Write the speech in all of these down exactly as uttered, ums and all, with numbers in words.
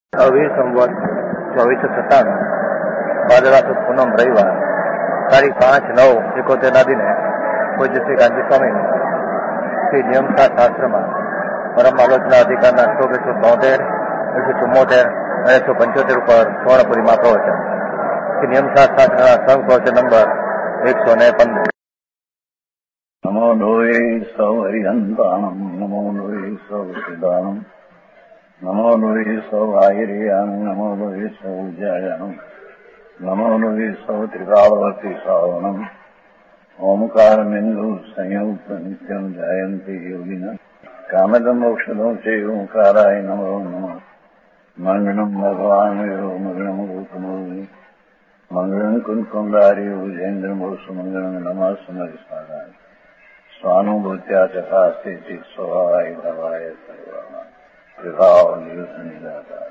અવીર સંવત ચોવીસો સત્તાણું ભાદરવા સુદ પૂનમ રવિવાર તારીખ પાંચ નવ એકોતેર ના દિને પૂજ્ય શ્રી ગાંધી સ્વામી શ્રી નિયમસા શાસ્ત્રમાં પરમ આલોચના અધિકારના શ્લોક એકસો તોતેર એકસો ચુમ્મોતેર અને એકસો પંચોતેર ઉપર સ્વર્ણપુરીમાં પ્રવચન શ્રી નિયમસા શાસ્ત્રના સંઘ પ્રવચન નંબર એકસો ને પંદર. નમો લોહે સૌ હરિહંતાણમ નમો લોહે સૌ સિદ્ધાણમ નમો લોહે સૌ આયર્યામ નમો લોહે સૌ જયામ નમો લોહે સૌ ત્રિકાળવતી શ્રાવણમ ઓમકાર બિંદુ સંયુક્ત નિત્યમ જયંતી યોગિના કામદમ મોક્ષદો છે ઓંકારાય નમો નમઃ મંગળમ ભગવાન મંગળમ ગૌતમોની મંગળમ કુંકુંદારી ઉજેન્દ્ર મોસુ મંગળમ નમઃ સમરિસ્વાદાય સ્વાનુભૂત્યા ચકાસ્તે ચિત સ્વભાવાય ભવાય સર્વમાં વિભાવ નિદાતા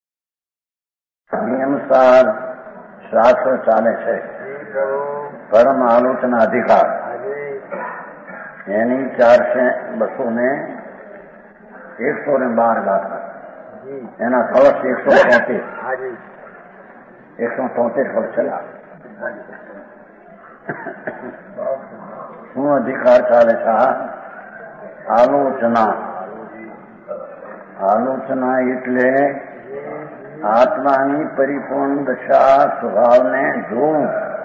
નિયમસાર શાસ્ત્ર ચાલે છે. પરમ આલોચના અધિકાર એની ચારસો બસો ને એકસો ને બાર ગાથા એના કળશ એકસો તોતેર એકસો તોતેર કળશ ચલા શું અધિકાર ચાલે છે? આલોચના. આલોચના એટલે આત્માની પરિપૂર્ણ દશા સ્વભાવને જોવું.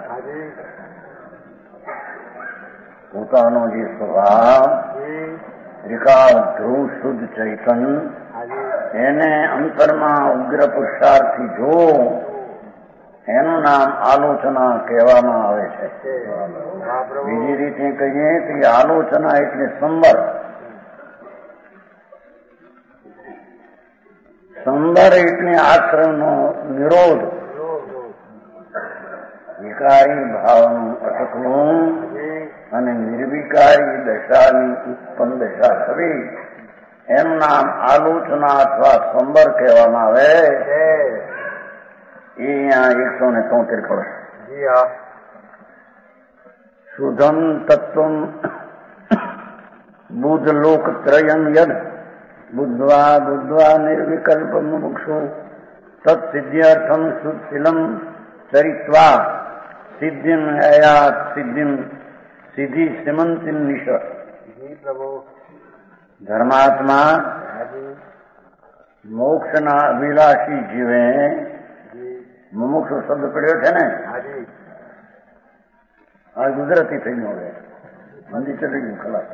પોતાનો જે સ્વભાવ ત્રિકાળ ધ્રુવ શુદ્ધ ચૈતન એને અંતરમાં ઉગ્ર પુરુષાર્થથી જોવું એનું નામ આલોચના કહેવામાં આવે છે. બીજી રીતે કહીએ કે આલોચના એટલે સંબર. સંબર એટલે આશ્રમનો નિરોધ, વિકારી ભાવનું અટકવું અને નિર્વિકારી દશાની ઉત્પન્ન દશા થવી એનું નામ આલોચના અથવા સંબર કહેવામાં આવે. એ અહીંયા એકસો ને તોતેર કળશ. શુદ્ધમ તત્વમ બુદ્ધ લોક ત્રયમ યદ બુદ્ધવા બુદ્ધવા નિર્વિકલ્પ મુમુક્ષુ તત્સિદ્ધ્યર્થમ શુદ્ધશીલમ ચરિત્વા સિદ્ધિમ હયાત સિદ્ધિમ સિદ્ધિ સિમંતિમ નિશ. ધર્માત્મા મોક્ષના અભિલાષી જીવે મુમુક્ષુ શબ્દ પડ્યો છે ને, આ ગુજરાતી થઈ ગયો. હવે મંદી ચડી ગયું ખલાસ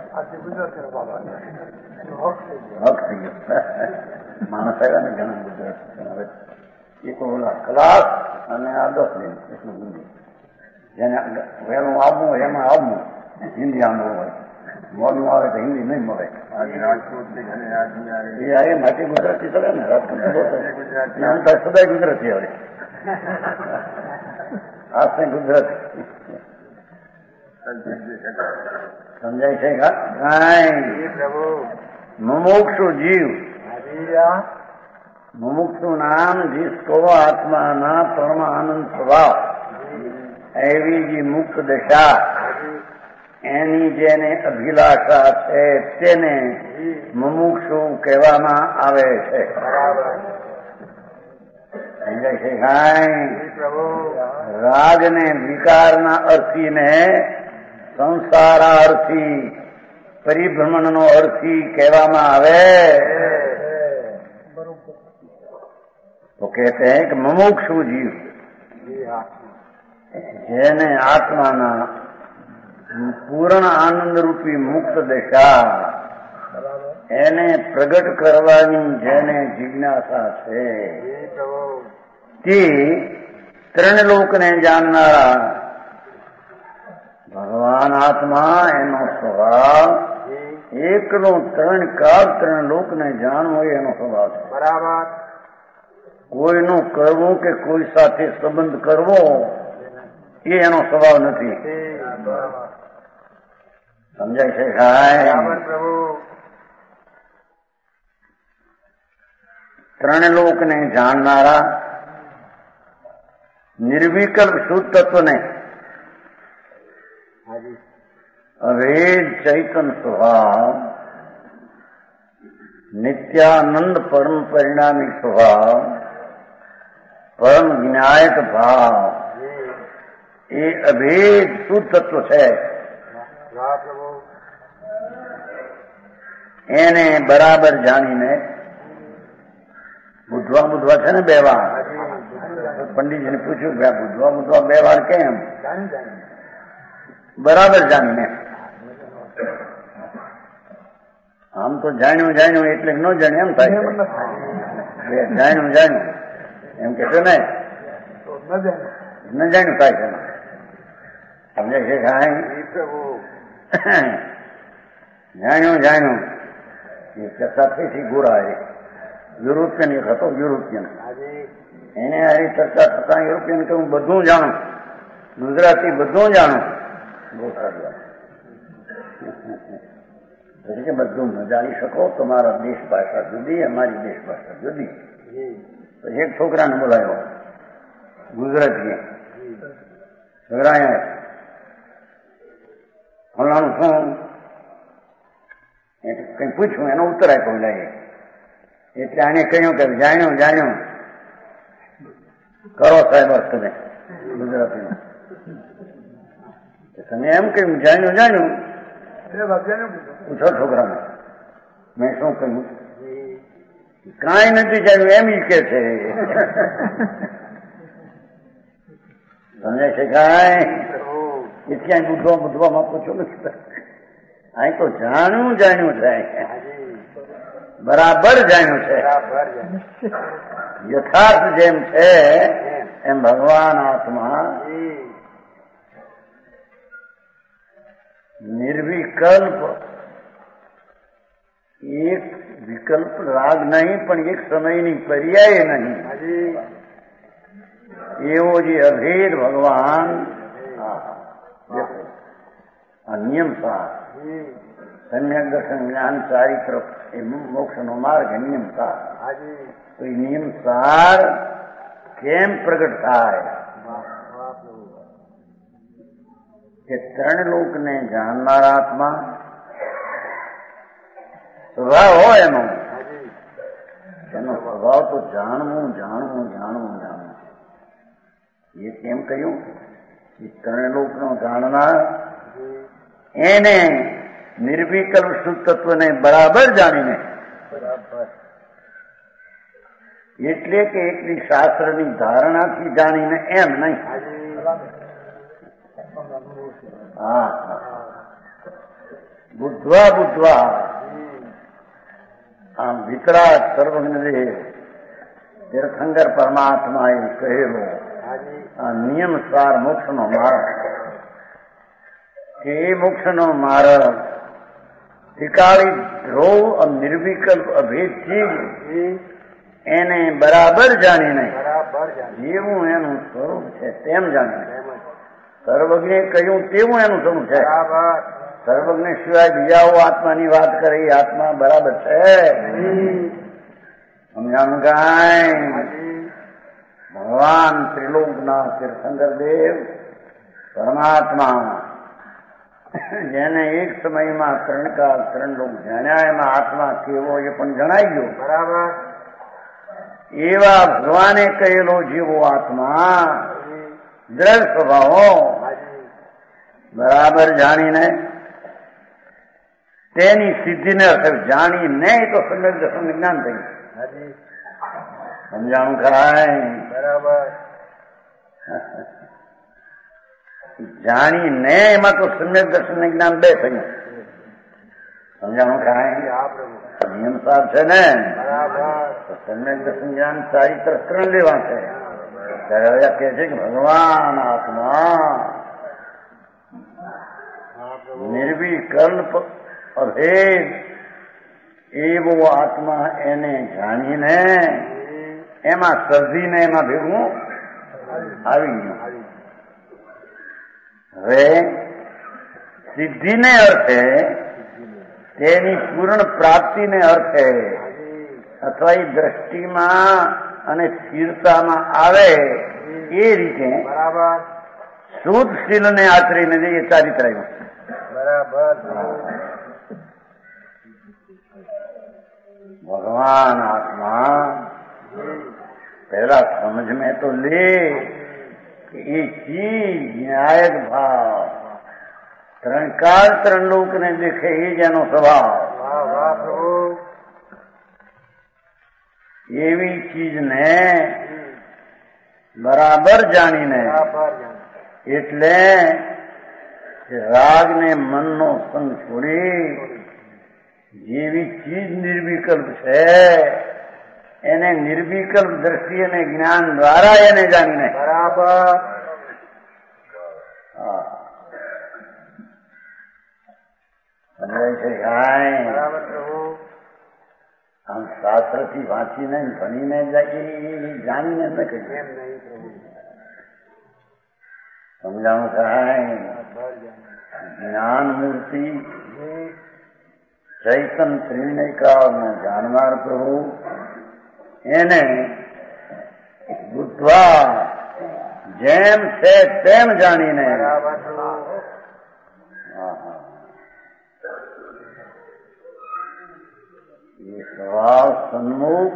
હક થઈ ગયો. માણસ આવ્યા ને ઘણા ગુજરાતી હવે એક ઓલા ક્લાસ અને આ દસ દિન એટલું હિન્દી. જેને વહેલું આવવું હોય એમાં આવવું, હિન્દી આંબવું હોય. મોડું આવે તો હિન્દી નહીં મળે. એ માટે ગુજરાતી ચડે ને રાજકોટ સદાય ગુજરાતી આવે. આ ગુજરાતી સમજાય છે? મુમુક્ષુ જીવ, મુમુક્ષુ નામ जिसको આત્માના પરમ આનંદ સ્વભાવ એવી જે મુક્ત દશા એની જેને અભિલાષા છે તેને મુમુક્ષુ કહેવામાં આવે છે. સમજાય છે? રાગ ને વિકારના અર્થીને સંસારાર્થી પરિભ્રમણનો અર્થી કહેવામાં આવે તો કહેતે હૈ કે મુમુક્ષુ જીવ જેને આત્માના પૂર્ણ આનંદ રૂપી મુક્ત દશા એને પ્રગટ કરવાની જેને જિજ્ઞાસા છે તે ત્રણ લોકને જાણનારા ભગવાન આત્મા એનો સ્વભાવ એકલો ત્રણ કાળ ત્રણ લોકને જાણવો એનો સ્વભાવ છે. બરાબર. કોઈનું કરવું કે કોઈ સાથે સંબંધ કરવો એ એનો સ્વભાવ નથી. સમજાય છે? ત્રણ લોકને જાણનારા નિર્વિકલ્પ શુદ્ધ તત્વને અભેદ ચૈતન સ્વભાવ નિત્યાનંદ પરમ પરિણામી સ્વભાવ પરમ જ્ઞાયક ભાવ એ અભેદ શુદ્ધ તત્વ છે. એને બરાબર જાણીને બુધવા બુધવા છે ને બે વાર. પંડિતજીને પૂછ્યું કે બુધવા બુધવા બે વાર કેમ? બરાબર જાણીને. આમ તો જાણ્યું જાણ્યું એટલે ન જાણ્યું એમ થાય. જાણ્યું જાણ્યું એમ કે છે ને ન જાણ્યું થાય છે. સમજે છે જાણ્યું જાણ્યું એ ચર્ચા થઈ છે. ગોરા એ યુરોપિયન એક હતો. યુરોપિયન એને આવી ચર્ચા થતા યુરોપિયન કે હું બધું જાણું, ગુજરાતી બધું જાણું. પછી કે બધું ન જાણી શકો, તમારા દેશ ભાષા જુદી, અમારી દેશ ભાષા જુદી. પછી એક છોકરાને બોલાયો ગુજરાતી. છોકરા ફલાણું શું કઈ પૂછ્યું, એનો ઉત્તર આપ્યો જાય. એટલે આને કહ્યું કે જાણ્યું જાણ્યું કરો સાહેબ તમે ગુજરાતીમાં. તમે એમ કહ્યું જાણ્યું જાણ્યું પૂછો છોકરાને. મેં શું કહ્યું? કાંઈ નથી જાણ્યું એમ ઈ કે છે. સમજાય છે કાંઈ? એ ક્યાંય બુધવા બુધવામાં પૂછો નથી. અહીં તો જાણ્યું જાણ્યું છે, બરાબર જાણ્યું છે. યથાર્થ જેમ છે એમ ભગવાન આત્મા નિર્વિકલ્પ, એક વિકલ્પ રાગ નહીં પણ એક સમયની પર્યાય નહીં એવો જે અભેદ ભગવાન આ નિયમ સાર સમ્યક દર્શન જ્ઞાન ચારિત્ર એ મોક્ષનો માર્ગ નિયમ સાર. તો એ નિયમ સાર કેમ પ્રગટ થાય કે ત્રણ લોકને જાણનાર આત્મા સ્વભાવ હોય એનો એનો સ્વભાવ તો જાણવું જાણવું જાણવું જાણવું. એ કેમ કહ્યું? એ ત્રણ લોકનો જાણનાર એને નિર્વિકલ્પ શુદ્ધ તત્વને બરાબર જાણીને, એટલે કે એકલી શાસ્ત્રની ધારણાથી જાણીને એમ નહીં. હા બુદ્ધવા બુદ્ધવા આમ વિતરાગ સર્વજ્ઞ તીર્થંકર પરમાત્મા એ કહેલો આ નિયમ સાર મોક્ષનો માર્ગ કે એ મોક્ષનો માર્ગ ત્રિકાળી ધ્રુવ નિર્વિકલ્પ અભેદથી એને બરાબર જાણીને જેવું એનું સ્વરૂપ છે તેમ જાણીને, સર્વજ્ઞે કહ્યું તેવું એનું સ્વરૂપ છે. સર્વજ્ઞ સિવાય બીજાઓ આત્માની વાત કરે એ આત્મા બરાબર છે. સમજાણું કાંઈ? ભગવાન ત્રિલોકના તીર્થંકર દેવ પરમાત્મા જેને એક સમયમાં ત્રણ કાળ ત્રણ લોક જાણ્યા, એમાં આત્મા કેવો એ પણ જણાઈ ગયો. બરાબર. એવા ભગવાને કહેલો જેવો આત્મા દ્રઢ સ્વભાવો બરાબર જાણીને તેની સિદ્ધિને અસર જાણીને તો સમ્યક દર્શન જ્ઞાન થયું. સમજાણું ખાય? બરાબર. જાણીને એમાં તો સમ્યક દર્શન જ્ઞાન બે થયું. સમજાણું ખાય? નિયમ સાર છે ને. સમ્યક દર્શન જ્ઞાન ચારિત્ર ત્રણ લેવા છે. ત્યારે કહે છે કે ભગવાન આત્મા નિર્વિકલ્પ અભેદ એવો આત્મા એને જાણીને એમાં સર્જીને એમાં ભેગું આવી ગયું. હવે સિદ્ધિને અર્થે તેની પૂર્ણ પ્રાપ્તિને અર્થે અથવા એ દ્રષ્ટિમાં અને સ્થિરતામાં આવે એ રીતે બરાબર શુદ્ધ શીલને આચરીને જઈએ ચારિત્ર આવ્યું. બરાબર. ભગવાન આત્મા पहला समझ में तो ले कि ये चीज न्यायक भाव त्रण काल त्रण लोक ने देखे ये जेनो स्वभाव एवी चीज ने बराबर जानी ने એટલે રાગ ને મનનો સંગ છોડી જેવી ચીજ નિર્વિકલ્પ છે એને નિર્વિકલ્પ દ્રષ્ટિ અને જ્ઞાન દ્વારા એને જાણીને બરાબર સમજાય છે કાંઈ આમ શાસ્ત્રથી વાંચીને ભણીને જાણીને ન કહીએ સમજાણું કાંઈ જ્ઞાન મૂર્તિ ચૈતન ત્રિણયકાળનો જાણનાર પ્રભુ એને બુદ્ધવા જેમ છે તેમ જાણીને એ સ્વભાવ સન્મુખ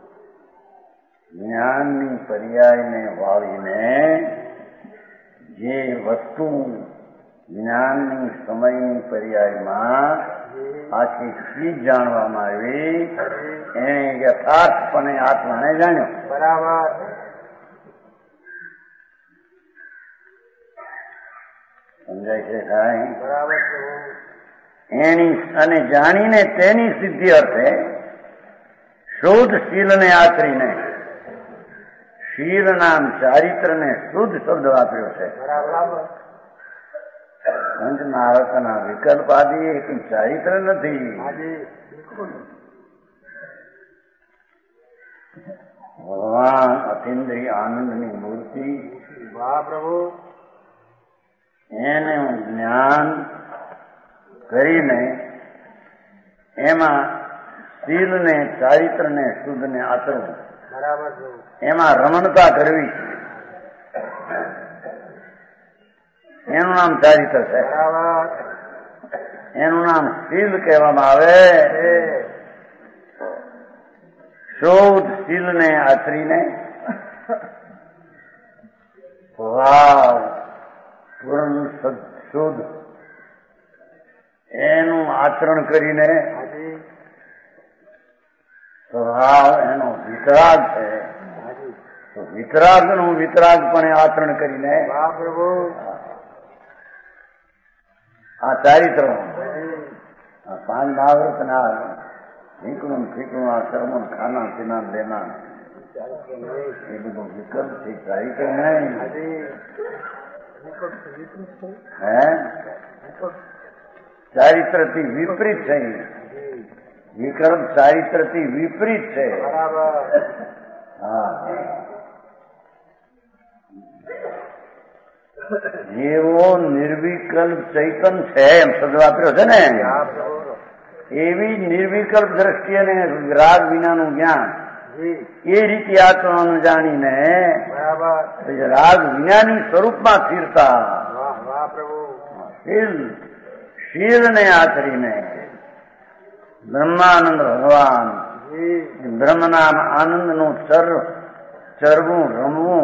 જ્ઞાનની પર્યાયને વાળીને જે વસ્તુ જ્ઞાનની સમયની પર્યાયમાં આખી ચીજ જાણવામાં આવી એને યથાર્થપણે આત્માને જાણ્યો બરાબર સમજાય છે કાંઈ બરાબર એની અને જાણીને તેની સિદ્ધિ અર્થે શુદ્ધ શીલને આચરીને શીલ નામ ચારિત્રને શુદ્ધ શબ્દ વાપર્યો છે પંચ નારકના વિકલ્પ આદિ એક ચારિત્ર નથી ભગવાન અતિન્દ્રિય આનંદની મૂર્તિ પ્રભુ એને જ્ઞાન કરીને એમાં શીલને ચારિત્રને શુદ્ધને આચરવું બરાબર એમાં રમણતા કરવી એનું નામ ચારિત્ર છે એનું નામ શીલ કહેવામાં આવે શુદ્ધ શીલને આચરીને ભાવ પૂર્ણ શુદ્ધ એનું આચરણ કરીને સ્વભાવ એનો વિતરાગ છે તો વિતરાગનું વિતરાગપણે આચરણ કરીને આ ચારિત્ર આ પાંચ મહાવ્રતના નીકળું ફીકણું આ કર્મ ખાના પીના લેના એ બધું વિકલ્પ છે ચારિત્ર નહીં હે ચારિત્રથી વિપરીત છે વિકલ્પ ચારિત્રથી વિપરીત છે હા જેવો નિર્વિકલ્પ ચૈતન છે એમ શબ્દ વાપર્યો છે ને એવી નિર્વિકલ્પ દ્રષ્ટિ અને રાગ વિનાનું જ્ઞાન એ રીતે આત્માનું જાણીને રાગ વિનાની સ્વરૂપમાં સ્થિરતા શીલ શીલને આચરીને બ્રહ્માનંદ ભગવાન બ્રહ્મના આનંદનું ચર ચરવું રમવું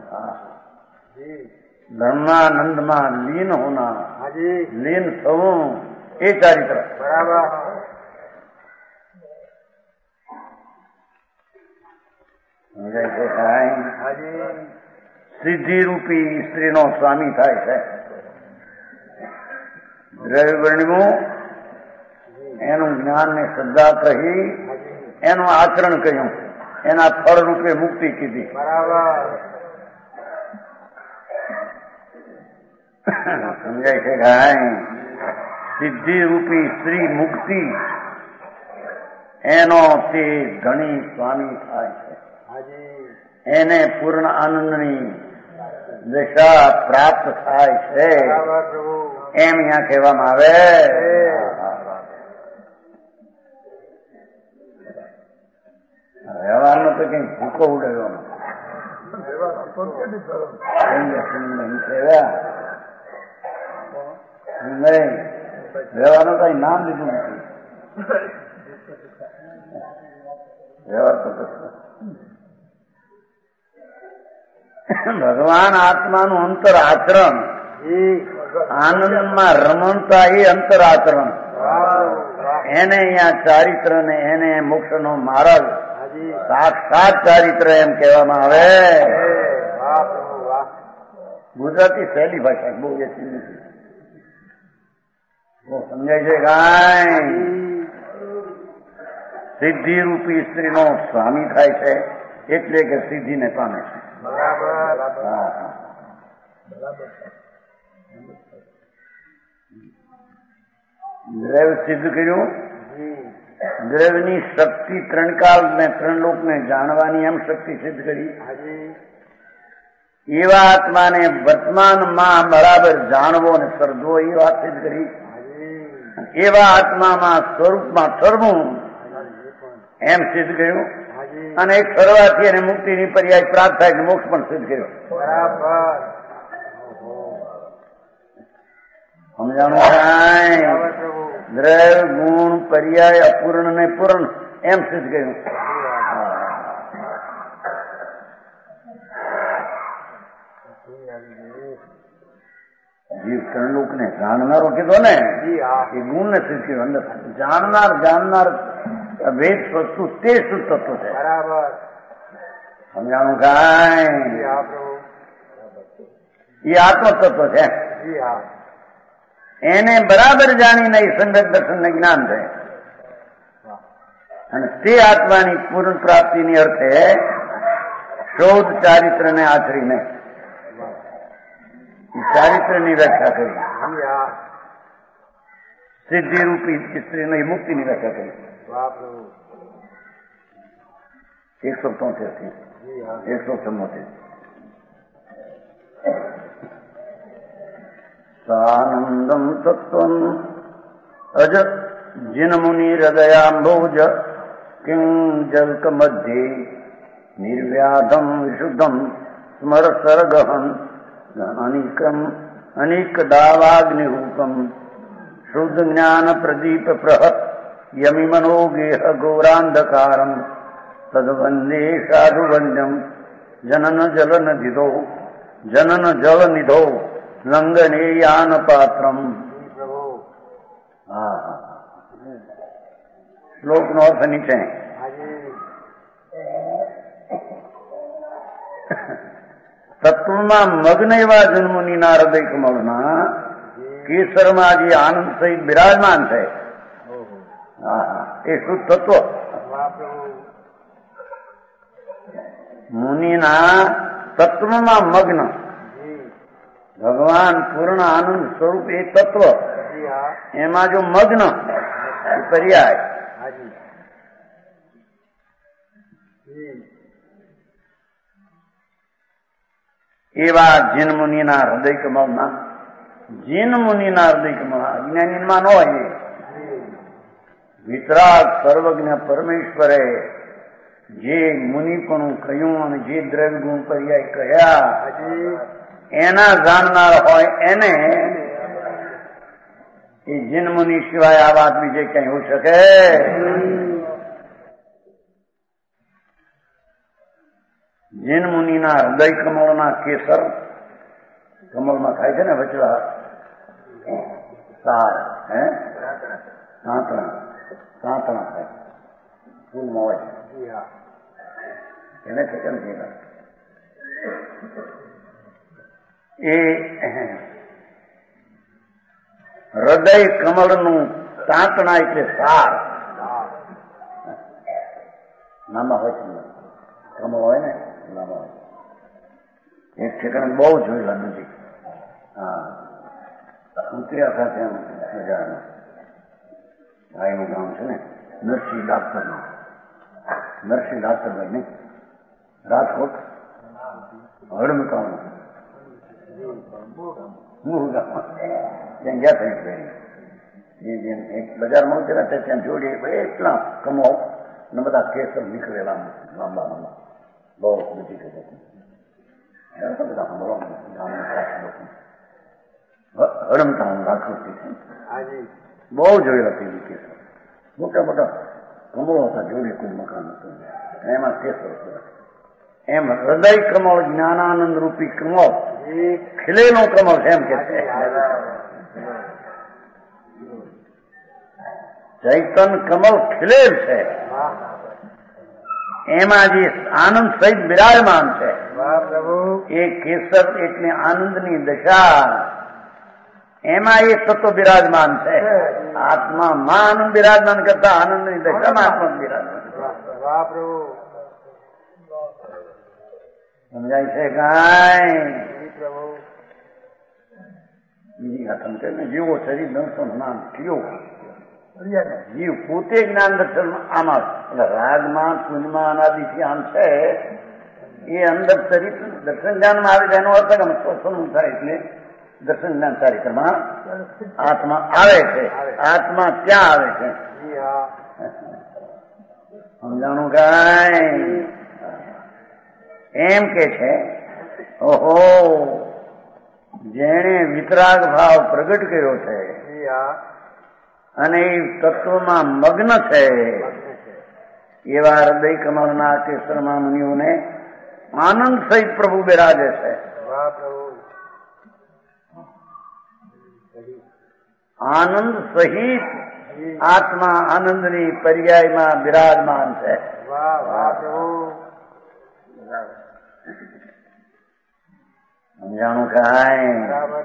બ્રહ્માનંદમાં લીન હોના લીન થવું એ ચારિત્ર બરાબર સિદ્ધિ રૂપી સ્ત્રીનો સ્વામી થાય છે દ્રવ્યવર્ણિમું એનું જ્ઞાન ને શ્રદ્ધા કહી એનું આચરણ કહ્યું એના ફળ રૂપે મુક્તિ કીધી બરાબર સમજાય છે કાંઈ સિદ્ધિ રૂપી સ્ત્રી મુક્તિ એનો તે ધણી સ્વામી થાય છે એને પૂર્ણ આનંદની દશા પ્રાપ્ત થાય છે એમ અહીંયા કહેવામાં આવે વ્યવહારનો તો કઈ ભૂકો ઉડાવ્યો નહીં વ્યવહારનું કઈ નામ લીધું નથી વ્યવહાર તો ભગવાન આત્માનું અંતર આચરણ, આનંદમાં રમણતા એ અંતર આચરણ, એને અહીંયા ચારિત્ર ને એને મોક્ષનો માર્ગ સાક્ષાત ચારિત્ર એમ કહેવામાં આવે. ગુજરાતી સહેલી ભાષા, બહુ એ બહુ સમજાય છે. કાંઈ સિદ્ધિ રૂપી સ્ત્રીનો સ્વામી થાય છે એટલે કે સિદ્ધિને પામે છે. દ્રવ્ય સિદ્ધ કર્યું. દ્રવ્યની શક્તિ ત્રણ કાલ ને ત્રણ લોકને જાણવાની એમ શક્તિ સિદ્ધ કરી. એવા આત્માને વર્તમાનમાં બરાબર જાણવો અને સર્જવો એ વાત સિદ્ધ કરી. એવા આત્મામાં સ્વરૂપમાં સર્વું એમ સિદ્ધ કર્યું. અને એક સર્વાથી અને મુક્તિની પર્યાય પ્રાપ્ત થાય મોક્ષ પણ સિદ્ધ કર્યો. સમજાણું કાંઈ? દ્રવ્ય ગુણ પર્યાય અપૂર્ણ ને પૂર્ણ એમ સિદ્ધ કર્યું. જીવ ત્રણલોક ને જાણનારો કીધો ને એ ગુણ ને સિદ્ધ કર્યો. અંદર જાણનાર જાણનાર વેદ વસ્તુ તે શુદ્ધ તત્વ છે. સમજાણું કાંઈ? એ આત્મ તત્વ છે. એને બરાબર જાણીને સંગત દર્શન ને જ્ઞાન છે. અને તે આત્માની પૂર્ણ પ્રાપ્તિની અર્થે શોધ ચારિત્ર ને આચરીને ચારિત્રની વ્યાખ્યા કરી. સિદ્ધિ રૂપી સ્ત્રીની મુક્તિની વ્યાખ્યા કરી. એકસો તોતેર થી એકસો ચુમ્મોતેર. સાનંદમ તત્વમ અજ જીન મુનિ હૃદયાંભોજ કિં જલ્ક મધ્યે નિર્વ્યાધમ વિશુદ્ધમ સ્મર સરગહન અનિકમ અનિક દાવાગ્નિરૂપમ શુદ્ધ જ્ઞાન પ્રદીપ પ્રહત યમિ મનોગેહ ગૌરાંધકારમ તદ્વંદે સાધુવંદ્યમ જનન જલ નિધો જનન જલ નિધો લંઘનેયાન પાત્રમ. હા, શ્લોક નો અર્થ નીચે. તત્વમાં મગ્ન એવા જન્મોનીના હૃદય કમળમાં કેસરમાં જે આનંદ સહિત બિરાજમાન છે એ શુદ્ધ તત્વ મુનિના તત્વમાં મગ્ન ભગવાન પૂર્ણ આનંદ સ્વરૂપ એ તત્વ એમાં જો મગ્ન પર્યાય એવા જીન મુનિના હૃદય કમળમાં જીન મુનિના હૃદય કમળ અજ્ઞાનીમાં ન હોય. વિતરાગ સર્વજ્ઞ પરમેશ્વરે જે મુનિપણું કહ્યું અને જે દ્રવ્ય ગુણ પર્યાય કહ્યા એના જાણનાર હોય એને એ જીન મુનિ સિવાય આ વાત બીજે કઈ હોઈ શકે? જીન મુનિના હૃદય કમળના કેસર કમળમાં થાય છે ને વચલા સાર હે સાંતણા સાંતણા થાય ફૂલમાં હોય એને છે કેમ છે એ હૃદય કમળનું સાંતણા એટલે સાર નામાં હોય છે કમળ હોય ને નામાં હોય. એક ઠેકાણે બહુ જોયેલા નજીક હા ઉતર્યા સાથે મજાના ભાઈનું ગામ છે ને નરસિંહ ડાક્ટરનું નરસિંહ ડાક્ટર ભાઈ ને રાજકોટ હળમકાનું મૂળ ગામ ત્યાં ગયા થઈ એ જેમ એક બજારમાં ઉતર્યા છે ત્યાં જોડીએ એટલા કમો ને બધા કેસર નીકળેલા લાંબા લાંબા બહુ બધી કે બધા હળમતા રાજકોટ છે બહુ જોયેલા તેવી કેસર મોટા મોટા કમળો હતા જોડે કોઈ મકાન હતું એમાં કેસર એમ હૃદય કમળ જ્ઞાનાનંદ રૂપી કમળ ખીલેલું કમળ છે એમ કે છે. ચૈતન કમળ ખીલેલ છે, એમાં જે આનંદ સહિત બિરાજમાન છે એ કેસર એટલે આનંદની દશા, એમાં એક તત્વ બિરાજમાન છે. આત્મામાં આનંદ બિરાજમાન કરતા આનંદની દશામાં આત્મા બિરાજમાન. સમજાય છે કાંઈ? બીજી વાત સમજે ને, જીવો શરીર દર્શન નામ થયો, જીવ પોતે જ્ઞાન દર્શન આમાં એટલે રાગમાં પુણ્યમાં અનાદિથી આમ છે એ અંદર ચરિત્ર દર્શન જ્ઞાનમાં આવે છે. એનો અર્થ સ્વસ્વનું થાય એટલે દર્શન જ્ઞાન ચારિત્રમાં આત્મા આવે છે, આત્મા ત્યાં આવે છે. સમજાણું કાંઈ? એમ કે છે ઓહો, જેણે વિતરાગ ભાવ પ્રગટ કર્યો છે અને એ તત્વમાં મગ્ન છે એવા હૃદય કમળના કેસરમાં મુનિઓને આનંદ સહિત પ્રભુ બિરાજે છે. આનંદ સહિત આત્મા આનંદની પર્યાયમાં બિરાજમાન છે. સમજાણું કાંઈ?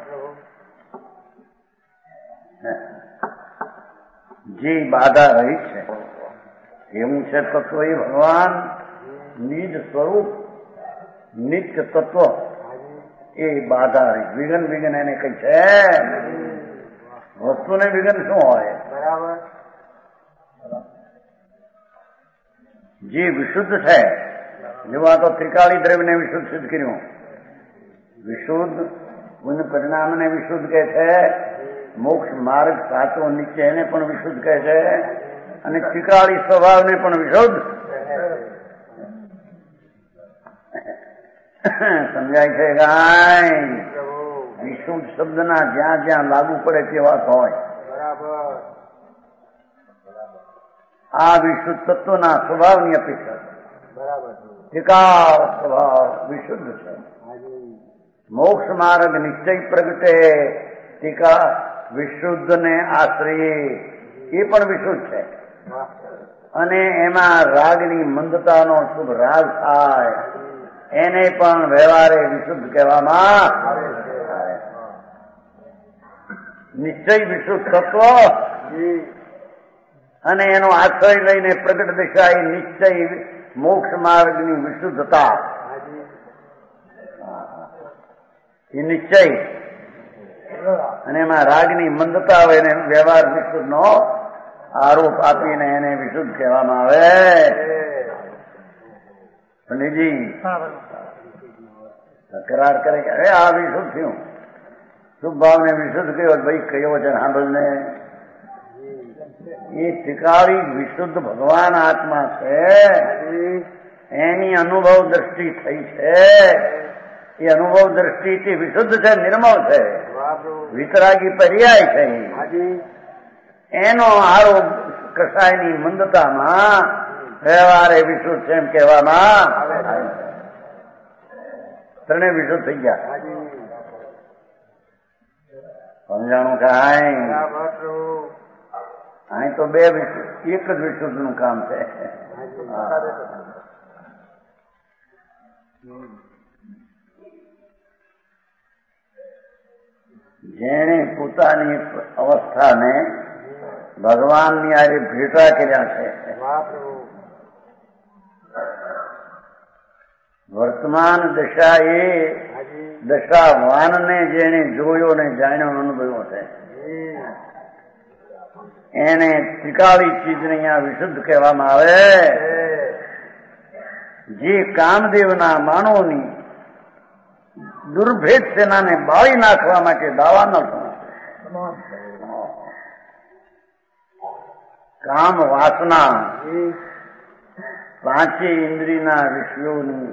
જે બાધા રહી છે એવું છે તત્વ એ ભગવાન નિજ સ્વરૂપ નિત્ય તત્વ એ બાધા રહી. વિઘન વિઘન એને કઈ છે? વસ્તુને વિઘન શું હોય? જે વિશુદ્ધ છે, જેવા તો ત્રિકાળી દ્રવ્યને વિશુદ્ધ સિદ્ધ કર્યું. વિશુદ્ધ ગુણ પરિણામને વિશુદ્ધ કહે છે, મોક્ષ માર્ગ સાચો નીચે એને પણ વિશુદ્ધ કહે છે, અને ત્રિકાળી સ્વભાવને પણ વિશુદ્ધ. સમજાય છે કાંઈ? વિશુદ્ધ શબ્દના જ્યાં જ્યાં લાગુ પડે તેવા હોય. આ વિશુદ્ધ તત્વના સ્વભાવની અપેક્ષા ત્રિકાળ સ્વભાવ વિશુદ્ધ છે. મોક્ષ માર્ગ નિશ્ચય પ્રગટે ટીકા વિશુદ્ધ ને આશ્રયે એ પણ વિશુદ્ધ છે. અને એમાં રાગની મંદતાનો શુભ રાગ થાય એને પણ વ્યવહારે વિશુદ્ધ કહેવામાં આવે. નિશ્ચય વિશુદ્ધ તત્વ અને એનો આશ્રય લઈને પ્રગટ દિશા એ નિશ્ચય મોક્ષ માર્ગની વિશુદ્ધતા એ નિશ્ચય, અને એમાં રાગની મંદતા હોય એને વ્યવહાર વિશુદ્ધ નો આરોપ આપીને એને વિશુદ્ધ કહેવામાં આવે. પંડિતજી તકરાર કરે કે અરે આ વિશુદ્ધ થયું, શુભ ભાવને વિશુદ્ધ કયો? ભાઈ કયો છે સાંભળને, એ ત્રિકાળી વિશુદ્ધ ભગવાન આત્મા છે, એની અનુભવ દ્રષ્ટિ થઈ છે. એ અનુભવ દ્રષ્ટિથી વિશુદ્ધ છે, નિર્મળ છે, વિતરાગી પર્યાય છે. એનો આરોપ કસાયની મંદતામાં વ્યવહારે વિશુદ્ધ છે એમ કહેવામાં ત્રણે વિશુદ્ધ થઈ ગયા. સમજાણું કાંઈ? અહીં તો બે વિશુદ્ધ, એક જ વિશુદ્ધ નું કામ છે. જેણે પોતાની અવસ્થાને ભગવાનની આરે ભેટા કર્યા છે, વર્તમાન દશા એ દશાવાનને જેણે જોયો ને જાણ્યો અનુભવ્યો છે, એને ત્રિકાળી ચીજને અહીંયા વિશુદ્ધ કહેવામાં આવે. જે કામદેવના માનવની દુર્ભેદ સેનાને બાળી નાખવા માટે દાવા ન કામ વાસના પાંચે ઇન્દ્રિયના વિષયોની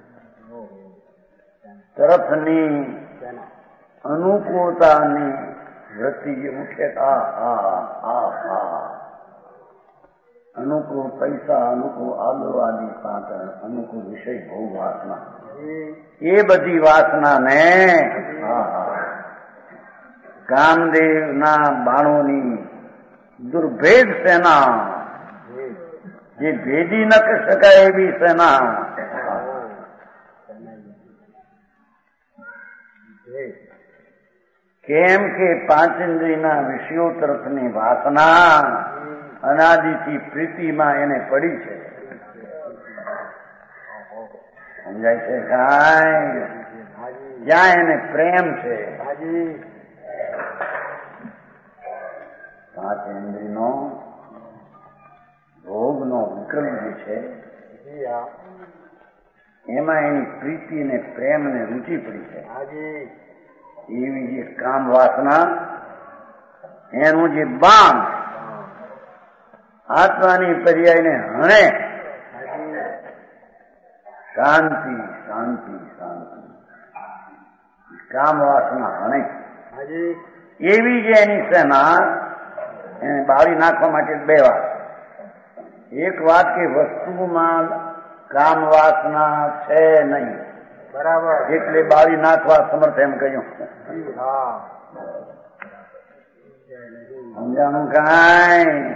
તરફની અનુકૂળતાની વૃત્તિ જે ઉઠે આ હા હા હા અનુકૂળ પૈસા, અનુકૂળ આદુ આદિ પાંચ અનુકૂળ વિષય ભોગ વાસના, એ બધી વાસનાને કામદેવના બાણોની દુર્ભેદ સેના, જે ભેદી ન શકાય એવી સેના, કેમ કે પાંચેન્દ્રિયના વિષયો તરફની વાસના અનાદિથી પ્રીતિમાં એને પડી છે. સમજાય છે કાંઈ? જ્યાં એને પ્રેમ છે. પાંચ ઇન્દ્રિયનો ભોગનો વિક્રમ જે છે એમાં એની પ્રીતિ ને પ્રેમ ને રુચિ પડી છે. એવી જે કામ વાસના, એનું જે બાણ આત્માની પર્યાયને હણે, શાંતિ શાંતિ શાંતિ, કામ વાસના હણે એવી જે એની સેના, એને બાળી નાખવા માટે બે વાત. એક વાત કે વસ્તુમાં કામ વાસના છે નહીં, બરાબર, એટલે બાળી નાખવા સમર્થ એમ કહ્યું. સમજાણું કાંઈ?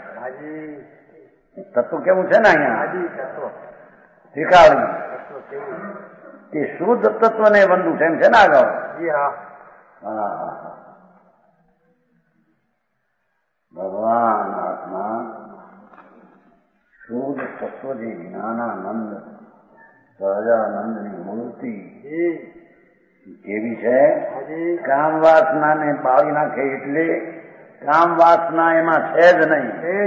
તત્વ કેવું છે ને અહીંયા શીખાવ્યું કે શુદ્ધ તત્વને વંદુ છે એમ છે ને આગળ. હા, ભગવાન આત્મા શુદ્ધ તત્વ જે જ્ઞાનાનંદ સહજાનંદની મૂર્તિ કેવી છે, કામ વાસનાને બાળી નાખે એટલે કામ વાસના એમાં છે જ નહીં.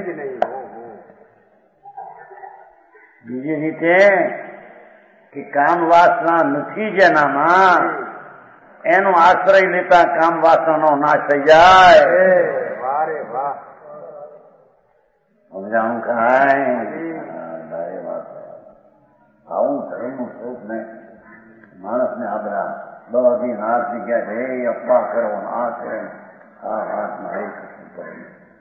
બીજી રીતે કે કામ વાસના નથી જેનામાં, એનો આશ્રય લેતા કામ વાસનાનો નાશ થઈ જાય. સમજાણું કાંઈ? આવું ધર્મનું સ્વરૂપ ને માણસને આ બધા બધી હાથ જગ્યા છે એ અપ્પા કરો, આ કરે, આ હાથમાં એ કરે,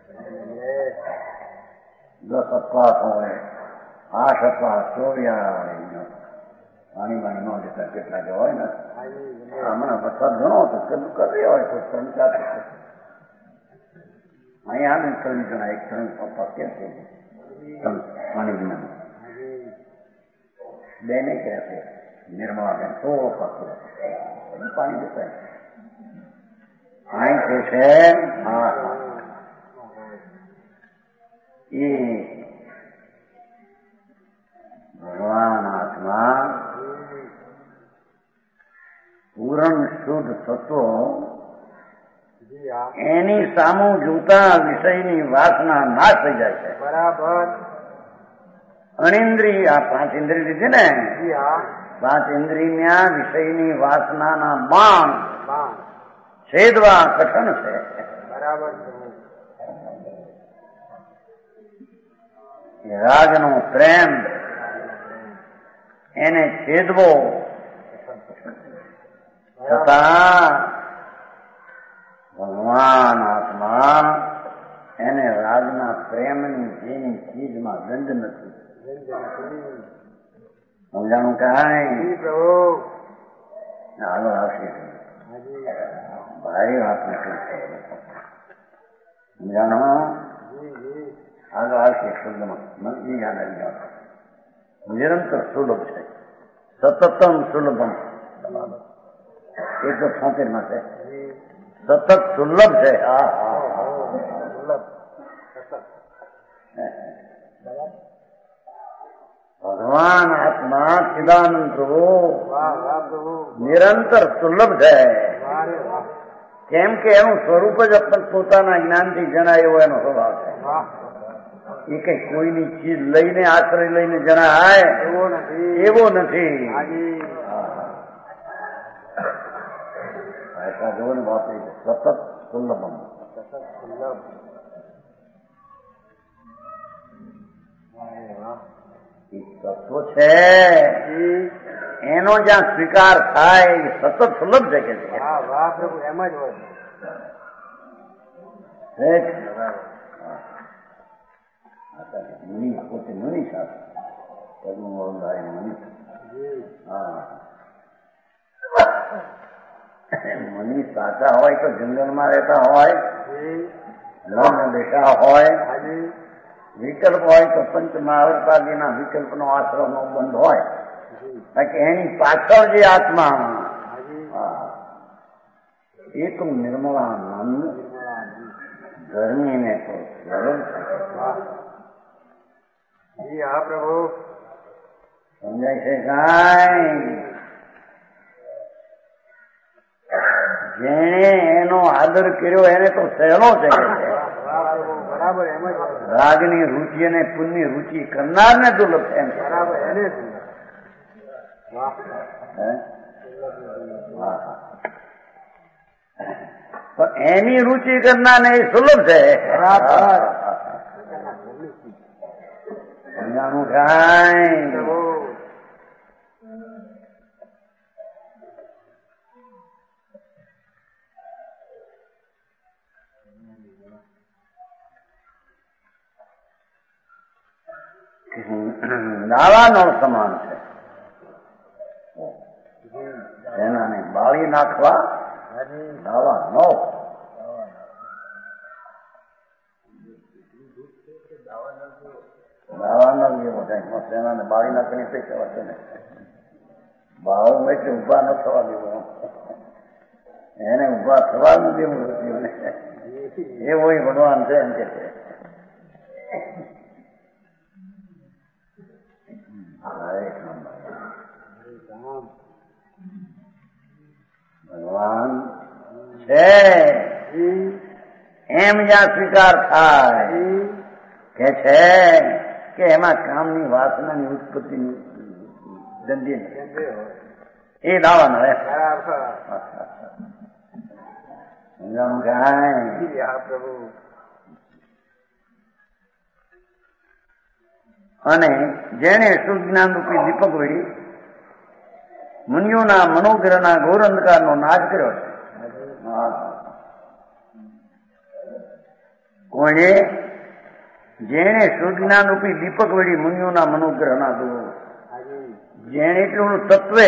દસ અપવાસ હોય, આઠ અપવાસ, ચોર્યા પાણી પાણી ન દેતા કેટલા જે હોય ને, હમણાં વરસાદ ઘણો હતો, કેટલું કરી હોય તો ત્રણ ચાર અહીંયા આવે ત્રણ જણા એક ત્રણ પપ્પા કેમ છે પાણી વિના બે નહીં કહેશે નિર્મળા બેન સો પપ્પા પાણી દેતા અહીં કે છે. હા એ ભગવાન આત્મા પૂરણ શુદ્ધ તત્વો એની સામું જોતા વિષયની વાસના નાશ થઈ જાય છે. બરાબર. અણિન્દ્રિય આ પાંચ ઇન્દ્રિય લીધી ને, પાંચ ઇન્દ્રિયના વિષયની વાસનાના બાણ છેદવા કઠણ છે. બરાબર. રાગનો પ્રેમ એને છેદવો છતાં ભગવાન આત્મા એને રાગના પ્રેમની જેની ચીજમાં ગંધ નથી. સમજાણું કાંઈ? આગળ આવશે ભારે વાત નથી. સમજાણું? આગળ આવશે શુદ્ધમાં મને એ યાદ આવી જાવ. નિરંતર સુલભ છે, સતતમ સુલભમ. એકસો છોતેર માં છે સતત સુલભ છે. હા હા ભગવાન આત્મા ચિદાનંદ પ્રભુ નિરંતર સુલભ છે. કેમ કે એનું સ્વરૂપ જ પોતાના જ્ઞાનથી જણાય એવો એનો સ્વભાવ છે. એ કઈ કોઈની ચીજ લઈને આશ્રય લઈને જણાય એવો નથી. ऐसा जो बात सतत सुलभम. તત્વ છે એનો જ્યાં સ્વીકાર થાય એ સતત સુલભ છે કે છે. એમ જ હોય. મુનિ પોતે મુનિ સાથે મોહનભાઈ મની હા મની સાચા હોય તો જંગલમાં રહેતા હોય લગ્ન બેઠા હોય વિકલ્પ હોય તો પંચ મહાવતાજીના વિકલ્પનો આશ્રમનો બંધ હોય બાકી એની પાછળ જે આત્મા એક નિર્મળાનંદ ગરમીને તો સરળ હા પ્રભુ સમજાય છે કાંઈ જેણે એનો આદર કર્યો એને તો સહેલો છે રાગની રુચિ અને પુણ્યની રુચિ કરનાર ને દુર્લભ છે પણ એની રુચિ કરનાર ને એ સુલભ છે સમજાણું કાંઈ દાવાનો સમાન છે એનાને બાળી નાખવા દાવા નો દાવાનો જેવો થાય એનાને બાળી નાખવાની કઈ સેવા છે ને બાળું એટલે ઉભા ન થવા દેવું એને ઉભા થવા ન દેવું એવો ભગવાન છે એમ કે છે ભગવાન છે એમ જ્યાં સ્વીકાર થાય કે છે કે એમાં કામની વાસનાની ઉત્પત્તિની દંડી એ દાવાનો હે સમજાણું કાંઈ અને જેને સુજ્ઞાન રૂપી દીપક વળી મુનિઓના મનોગ્રહના ઘોર અંધકારનો નાશ કર્યો છે કોણે જેને સુજ્ઞાન રૂપી દીપક વળી મુનિઓના મનોગ્રહના ઘોર જેને એટલું તત્વે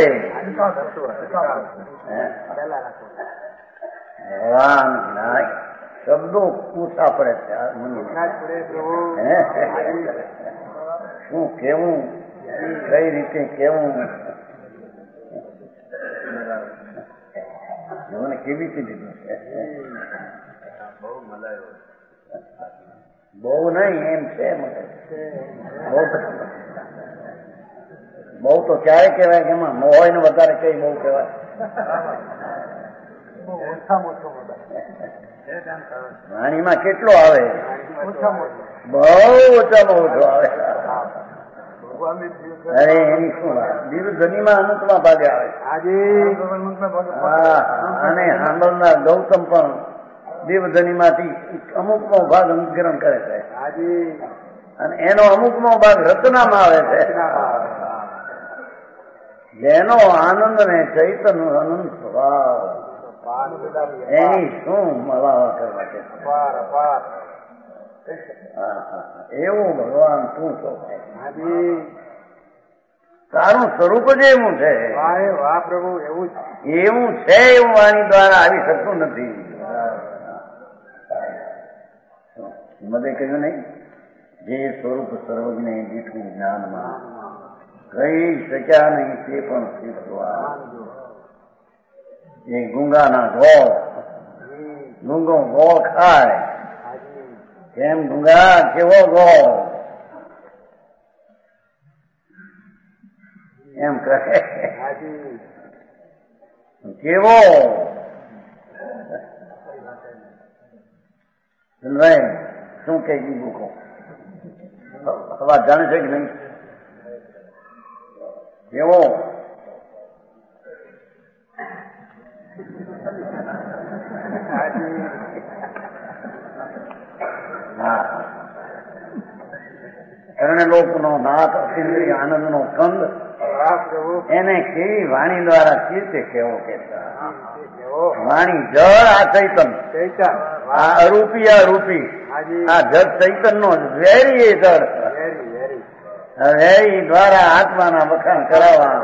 શબ્દો પૂછા પડે છે શું કેવું કઈ રીતે કેવું મને કેવી કીધું છે બહુ નહીં એમ છે બહુ તો ક્યારે કહેવાય કે એમાં હોય ને વધારે કઈ બહુ કહેવાય વાણીમાં કેટલો આવે બહુ ઓછામાં ઓછો આવે અરે એની શું વાત દીર્ઘધનીમાં અનંતમાં ભાગે આવે અને સાંભળનાર ગૌતમ પણ દેવધનીમાંથી અમુકનો ભાગ અનુગ્રહણ કરે છે અને એનો અમુકનો ભાગ રચનામાં આવે છે જેનો આનંદ ને ચૈતન્ય અનંત સ્વભાવ એની શું મલાવા કરવા છે એવું ભગવાન તું છો તારું સ્વરૂપ જ એવું છે પ્રભુ એવું એવું છે એવું વાણી દ્વારા આવી શકતું નથી મને કહ્યું નહીં જે સ્વરૂપ સર્વજ્ઞ દીઠું જ્ઞાનમાં કહી શક્યા નહીં તે પણ શીખવા એ ગુંગાના ગોળ ગુંગો ગોળ ખાય કેમ ગુંગા કેવો ગોળ એમ કહે કેવો શું કે ગુંગો હવા જાણે છે કે નહીં કેવો કર્ણલોકનો નાથ અતિન્દ્રિય આનંદનો કંદ એને કેવી વાણી દ્વારા કીર્તે કેવો કહેતા વાણી જળ આ ચૈતન આ અરૂપી આ રૂપી આ જળ ચૈતન નો વેરી એ જળ હવે એ દ્વારા આત્માના વખાણ કરાવવા.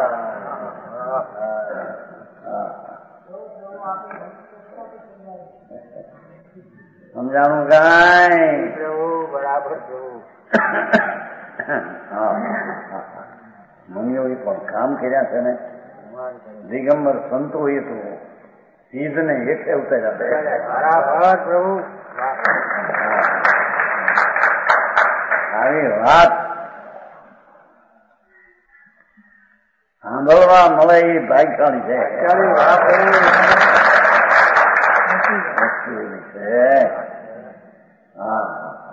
સમજાણું કાંઈ? બરાબર. મુનિઓ પણ કામ કર્યા છે ને. દિગંબર સંતો એ તો સીધ ને હેઠે ઉતાર્યા. પ્રભુ આવી વાત સાંભળવા મળે એ ભાગ્યશાળી છે. હા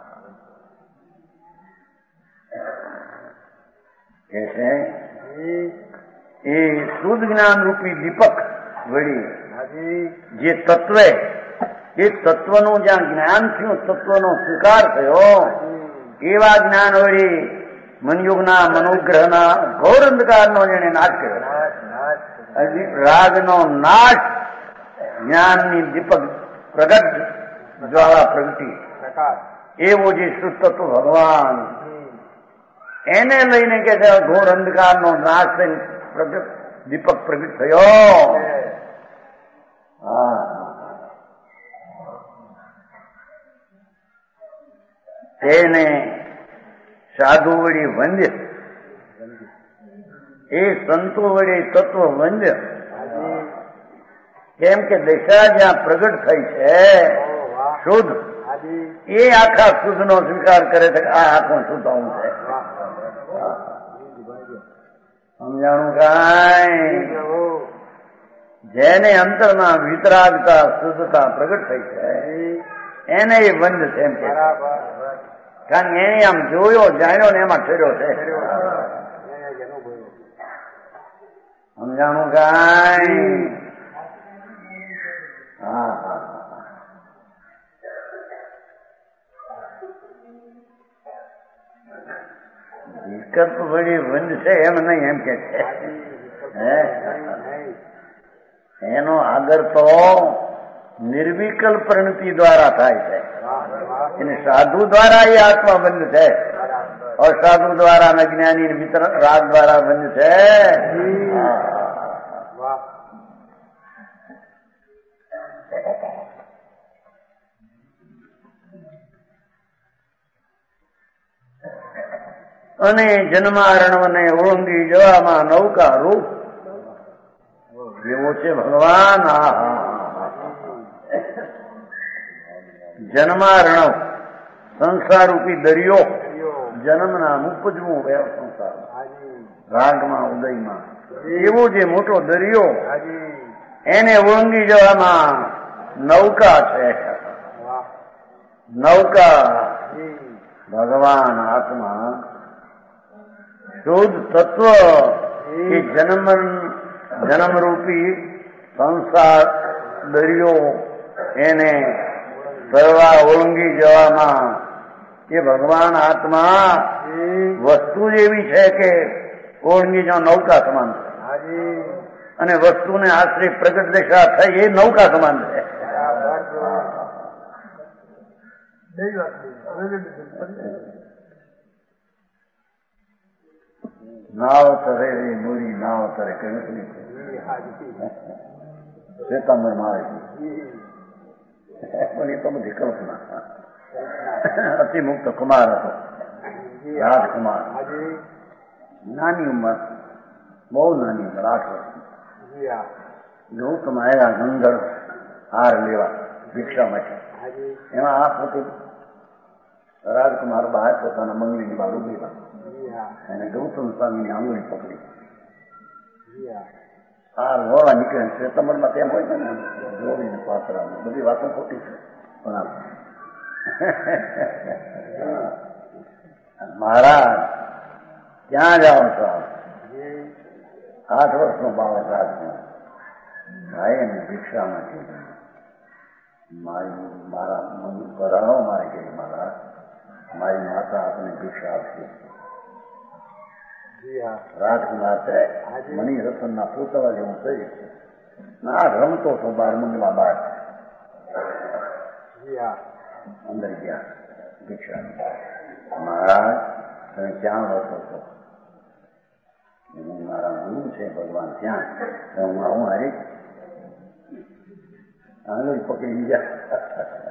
કે છે એ શુદ્ધ જ્ઞાન રૂપી દીપક વળી જે તત્વે એ તત્વનું જ્યાં જ્ઞાન થયું, તત્વનો સ્વીકાર થયો, એવા જ્ઞાન વળી મનયુગના મનોગ્રહના ઘોર અંધકારનો જેને નાશ કર્યો. રાગનો નાશ જ્ઞાનની દીપક પ્રગટ જ્વાળા પ્રગટી એવો જે શુદ્ધ તત્વ ભગવાન એને લઈને કે છે ઘોર અંધકારનો નાશ થઈને પ્રગટ દીપક પ્રગટ થયો. હા તેને સાધુ વળી વંદ્ય, એ સંતો વળી તત્વ વંદ્ય. કેમ કે દશા જ્યાં પ્રગટ થઈ છે શુદ્ધ, એ આખા શુદ્ધ નો સ્વીકાર કરે છે કે આ આખું શુદ્ધ હું છે. સમજાણું કાંઈ? જેને અંતરમાં વિતરાગતા શુદ્ધતા પ્રગટ થઈ છે એને એ બંધ છે એમ કે. કારણ કે એને આમ જોયો જાણ્યો ને એમાં ઠર્યો છે. સમજાણું કાંઈ? હા હા વિકલ્પ વળી બંધ છે એમ નહીં, એમ કે છે. એનો આદર તો નિર્વિકલ્પ પ્રણતિ દ્વારા થાય છે. એને સાધુ દ્વારા એ આત્મા બંધ છે, અસાધુ દ્વારા અને જ્ઞાની મિત્ર રાગ દ્વારા બંધ છે. અને જન્મારણવને ઓળંગી જવામાં નૌકા રૂપ એવો છે ભગવાન. જન્મારણવ સંસારરૂપી દરિયો, જન્મના ઉપજવું સંસાર રાગમાં ઉદયમાં એવો જે મોટો દરિયો, એને ઓળંગી જવામાં નૌકા છે. નૌકા ભગવાન આત્મા શુદ્ધ તત્વ એ જન્મ જન્મરૂપી સંસાર દરિયો એને તરવા ઓળંગી જવામાં એ ભગવાન આત્મા વસ્તુ જ એવી છે કે ઓળંગી જવા નૌકા સમાન છે. અને વસ્તુને આશ્રય પ્રગટ દશા થઈ એ નૌકા સમાન છે. નાવ તરે મૂરી નાવ તરે કહ્યું શ્વેતાંબર મારે પણ એ તો બધી કલ્પના. અતિમુક્ત કુમાર હતો, રાજકુમાર, નાની ઉંમર, બહુ નાની ઉંમર, આઠ વર્ષ. ગૌતમ આવ્યા ગંગર હાર લેવા ભિક્ષા માટે. એમાં આ પોતે રાજકુમાર બહાર પોતાના મંગળીની બહાર ઉભેલા અને ગૌતમ સ્વામીની આંગળી પકડી હાર હોવા નીકળે. શ્વેતાંબરમાં તેમ હોય છે ને જોડીને પાત્રામાં બધી વાતો ખોટી છે. પણ મહારાજ ક્યાં જાઓ છો? આઠ વર્ષનો બાળક રાજકુમાર ભાઈ એને ભિક્ષામાં કીધું મારી મારા મન ભરાણો મારે કે મારા મારી માતા આપને ભિક્ષા આપશે. રાજકુમાર છે મણી રતનના પૂતળા જેવું થઈ ના રમતો તો બાર મંગલા બાર અંદર ગયા ભિક્ષા. મહારાજ તમે ક્યાં વસો છો? હું મારા ગુરુ છે ભગવાન ત્યાં હું આવું હારી આંગળી પકડી ગયા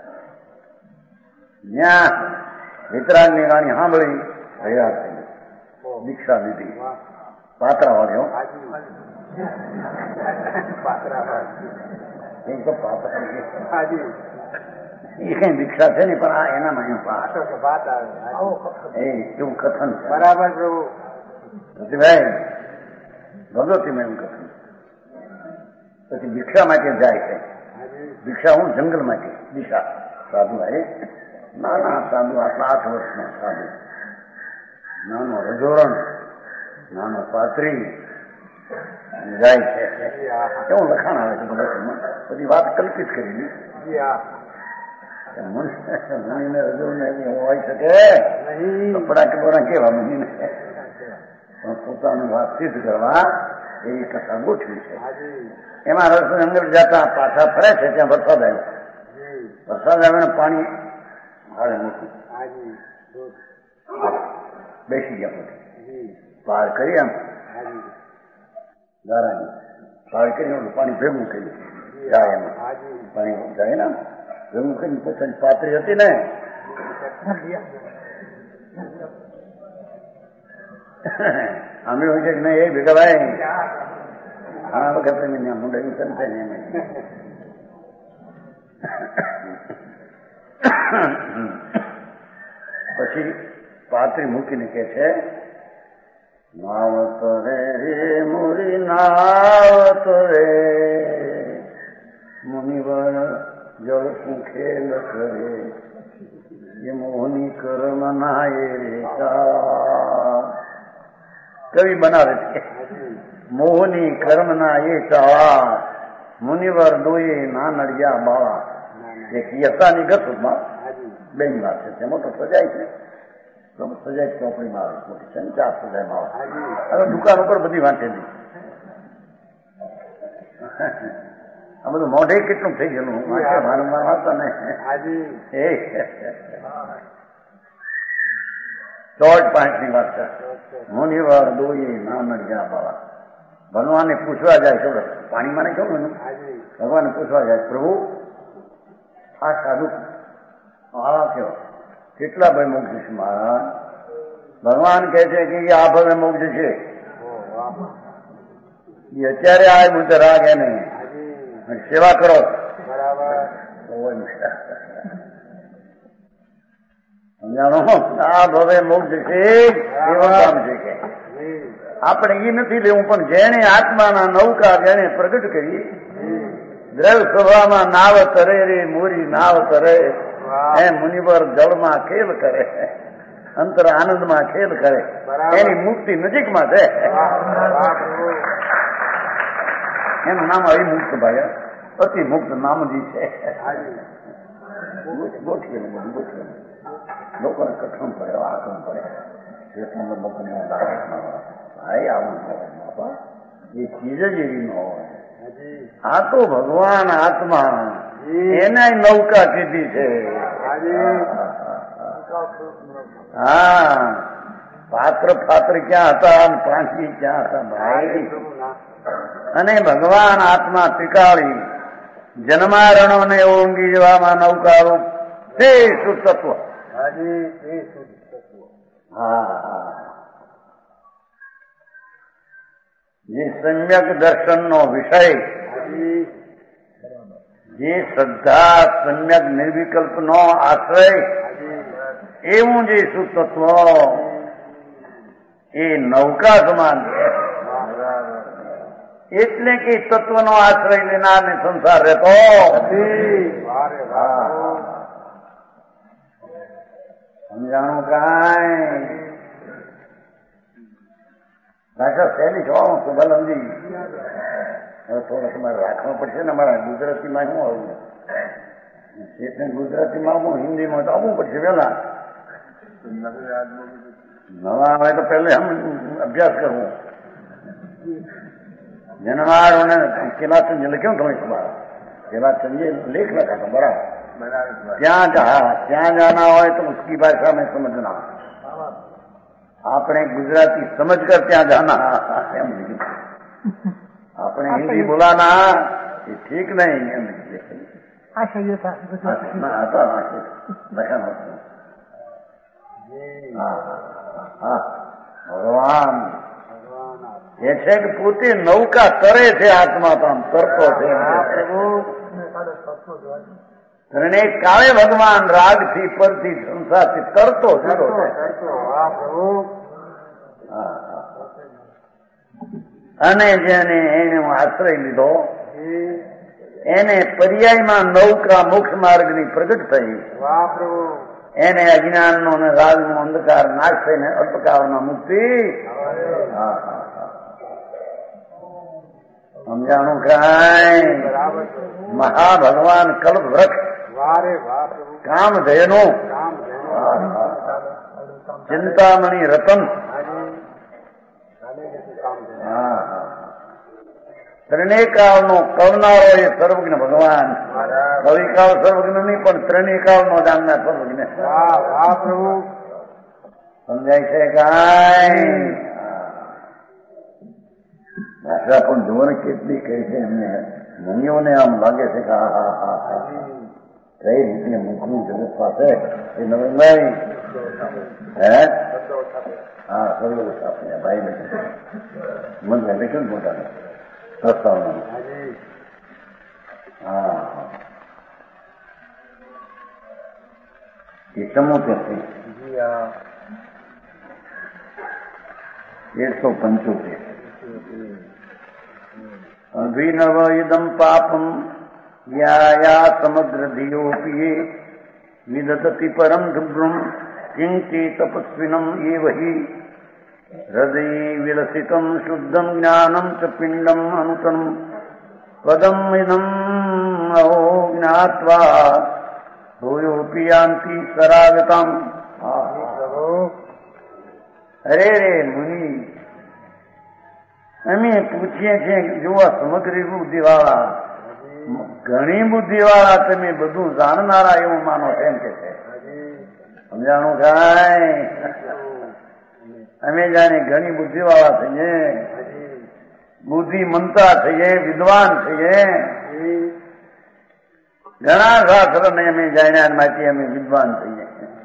ત્યાં વિતરાગની વાણી સાંભળી તૈયાર થઈ દીક્ષા લીધી પાત્રા વાળ્યો એમ તો પાત્રા એ કઈ દીક્ષા છે ને પણ આ એનામાં એમ પાત એ એવું કથન છે બરાબર પ્રભુ ભાઈ ભગવતી મેં એવું કથન પછી દીક્ષા માટે જાય છે દીક્ષા હું જંગલ માંથી દિશા સાધુ ભાઈ નાના સાધુ આટલા આઠ વર્ષના સાધુ નાનો રજોરણ નાનો પાત્રી જાય છે કેવું લખાણ આવે છે ભગવતીમાં બધી વાત કલ્પિત કરી મુનિને રજોરણ હોય શકે કપડા કપડા કેવા મુનિને પણ પોતાની વાત સિદ્ધ કરવા એવી કથા ગોઠવી છે એમાં રસ જંગલ જતા પાછા ફરે છે ત્યાં વરસાદ આવ્યો વરસાદ આવ્યો પાણી હાડે મૂકું બેસી ગયા પછી પાર કરી આમ ગારાની પાર કરી પાણી ભેગું કર્યું જાય એમાં પાણી જાય ને ભેગું કરી પછી પાતળી હતી ને અમે હોય છે કે નહીં એ ભેગા ભાઈ ઘણા વખત મુંડાઈ સંતે ને પછી પાત્રી મૂકીને કે છે નાવત રે મુરી નાવત રે મુનિવર જળ શું ખેલ કરે એ મોહની કર્મ નાય રે કવિ બનાવે છે મોહની કર્મના એ ચાળા મુનિવર દોયે ના નડિયા બાળા એક યથાની ગસમાં બેન વાત છે તેમાં તો સજાય છે સજાય ચોપડીમાં આવે મોટી છે ને ચાર સજાયમાં આવે હવે દુકાન ઉપર બધી વાંચેલી આ બધું મોઢે કેટલું થઈ ગયેલું વારંવાર વાંચતા ને એ ચોટ પાંચ ની વાત છે મુનિવર દોયે ના નડિયા બાળા ભગવાનને પૂછવા જાય છો પાણીમાં ને કેવું એનું ભગવાનને પૂછવા જાય પ્રભુ આ સાધુ આ કેવો કેટલા ભાઈ મોક્ષ છે મહારાજ ભગવાન કહે છે કે આ ભવે મોક્ષ છે એ અત્યારે આ મુદ્દે રાગે નહીં સેવા કરો સમજાણો આ ભવે મોક્ષ છે એવા કામ છે કે આપણે એ નથી લેવું પણ જેને આત્માના નૌકા જેને પ્રગટ કરી દ્રવ સભામાં નાવ તરે રે મોરી નાવ તરે એ મુનિવર જળમાં ખેલ કરે અંતર આનંદમાં ખેલ કરે એની મુક્તિ નજીકમાં છે એનું નામ અવિમુક્ત ભાઈ અતિ મુક્ત નામજી છે ગોઠવેલું બધું ગોઠવેલું લોકોને કઠણ પડે આકમ પડે લોકોને ભાઈ આવું બાપા એ ચીજ જ એવી ન હોય આ તો ભગવાન આત્મા એને નૌકા કીધી છે હા પાત્ર પાત્ર ક્યાં હતા અને પાંખી ક્યાં હતા ભાઈ અને ભગવાન આત્મા ત્રિકાળી જન્મારણો ને ઓંગી જવામાં નૌકારૂપ તે શુદ્ધ તત્વ હા હા જે સમ્યક દર્શનનો વિષય જે શ્રદ્ધા સમ્યક નિર્વિકલ્પનો આશ્રય એવું જે સુતત્વ એ નૌકા સમાન છે એટલે કે તત્વનો આશ્રય લેનાર ને સંસાર રહેતો સમજાણું કાંઈ ભાષા સહેલી જવાનું તો ભલે સમજી હવે થોડો તમારે રાખવા પડશે ને અમારા ગુજરાતીમાં શું આવું એટલે ગુજરાતીમાં આવું હિન્દીમાં તો આવવું પડશે પેલા નવા આવે તો પહેલે અભ્યાસ કરવો જન્મારોને કેલાચંદ લખ્યું તમે ખબર કેલાચંદે લેખ લખા था बड़ा ત્યાં જા ત્યાં जाना હોય तो उसकी भाषा में समझना આપણે ગુજરાતી સમજ કર ત્યાં જાના એમ લીધું. આપણે હિન્દી બોલાના એ ઠીક નહીં એમ ભગવાન એ છે કે પોતે નૌકા તરે છે, આત્મા તો આમ તરતો છે. ત્રણે કાળે ભગવાન રાગથી પરથી સંસારથી તરતો જતો છે. અને જેને એને આશ્રય લીધો એને પર્યાયમાં નૌકા મોક્ષ માર્ગની પ્રગટ થઈ. એને અજ્ઞાનનો અને રાજનો અંધકાર નાશ થઈને અલ્પકાળમાં મુક્તિ. સમજાણું કાંઈ? મહાભગવાન કલ્પ વૃક્ષ કામધેનુ ચિંતામણી રતન ત્રણેકાળનો કવનારો એ સર્વજ્ઞ ભગવાન. કવિકાળ સર્વજ્ઞ નહીં પણ ત્રણેકાળનો જાણનાર સર્વજ્ઞ. સમજાય છે કાંઈ? ભાષા પણ જોવાને કેટલી કહે છે એમને મુનિઓને આમ લાગે છે કે હા હા હા હા કઈ રીતે મૂકવું જગત પાસે એ નવીનભાઈ હે હા સર્વ આપણે ભાઈ મને લેખન મોટા પ્રસ્તાવના હા એ ચમોતેર એકસો પંચોતેર અભિનવ ઇદમ પાપમ યાયા સમગ્ર ધિયોપી વિદતતિ પરમ શુભ્રમ કિંચિ તપસ્વિનમ એવ હિ હૃદય વિલસિતમ શુદ્ધમ જ્ઞાનમ ચ પિંડમ અનુતનમ પદમ ઇદમ અહો જ્ઞાત્વા ભૂયોપી યાન્તિ સરાગતમ. અરે રે મુનિ, અમે પૂછીએ છીએ જોવા સમગ્ર બુદ્ધિ વાળા, ઘણી બુદ્ધિ વાળા તમે બધું જાણનારા એવું માનો એમ કે છે. સમજાણું કાંઈ? અમે જાણે ઘણી બુદ્ધિ વાળા થઈએ, બુદ્ધિમંતા થઈએ, વિદ્વાન થઈએ, ઘણા શાસ્ત્ર ને અમે જાણ્યા માંથી અમે વિદ્વાન થઈએ.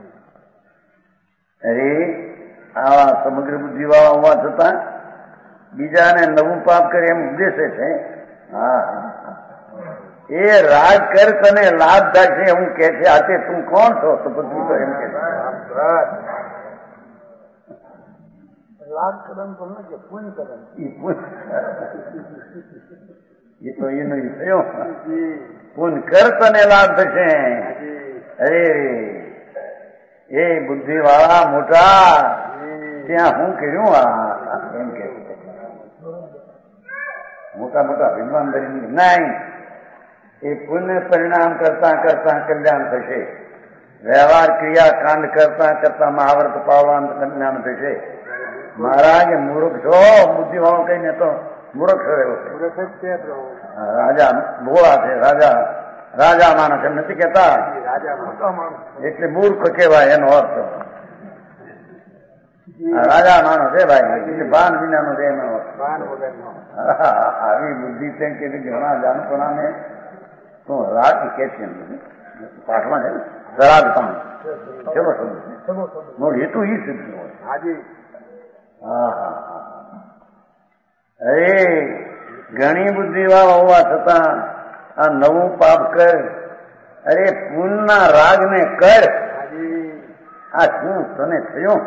અરે આવા સમગ્ર બુદ્ધિ વાળા હોવા છતાં બીજાને નવું પાપ કરે એમ ઉદ્દેશે છે. હા એ રાગ કર તને લાભ થાય છે એવું કે છે. આતે તું કોણ છો? તો બધું તો એમ કે લાભ કરમ તો નથી પૂન કરમ એ તો એનો થયો પૂન કર તને લાભ થશે. અરે એ બુદ્ધિ વાળા મોટા ત્યાં હું કર્યું આ એમ કે મોટા મોટા વિદ્વાન બની નહીં. એ પુણ્ય પરિણામ કરતા કરતા કલ્યાણ થશે. વ્યવહાર ક્રિયા કાંડ કરતા કરતા મહાવ્રત પાવવાનું કલ્યાણ થશે. મહારાજ મૂર્ખ છો, બુદ્ધિ વાળો કહીને તો મૂર્ખ રહ્યો છે. રાજા ભોળા છે, રાજા રાજા માણસ એમ નથી કેતા, એટલે મૂર્ખ કહેવાય એનો અર્થ. રાજા માણસ છે ભાઈ, ભાન વિનાનો છે એનો અર્થ. આવી બુદ્ધિ છે કે ઘણા જાણપણાને તો રાગ કે છે પાઠમાં છે રાગ પાણ ચલો સમજ હેતુ ઈ સિદ્ધ હોય. હા હા હા અરે ઘણી બુદ્ધિ વાળા હોવા છતાં આ નવું પાપ કર. અરે પૂનના રાગ ને કર. આ શું તને થયું?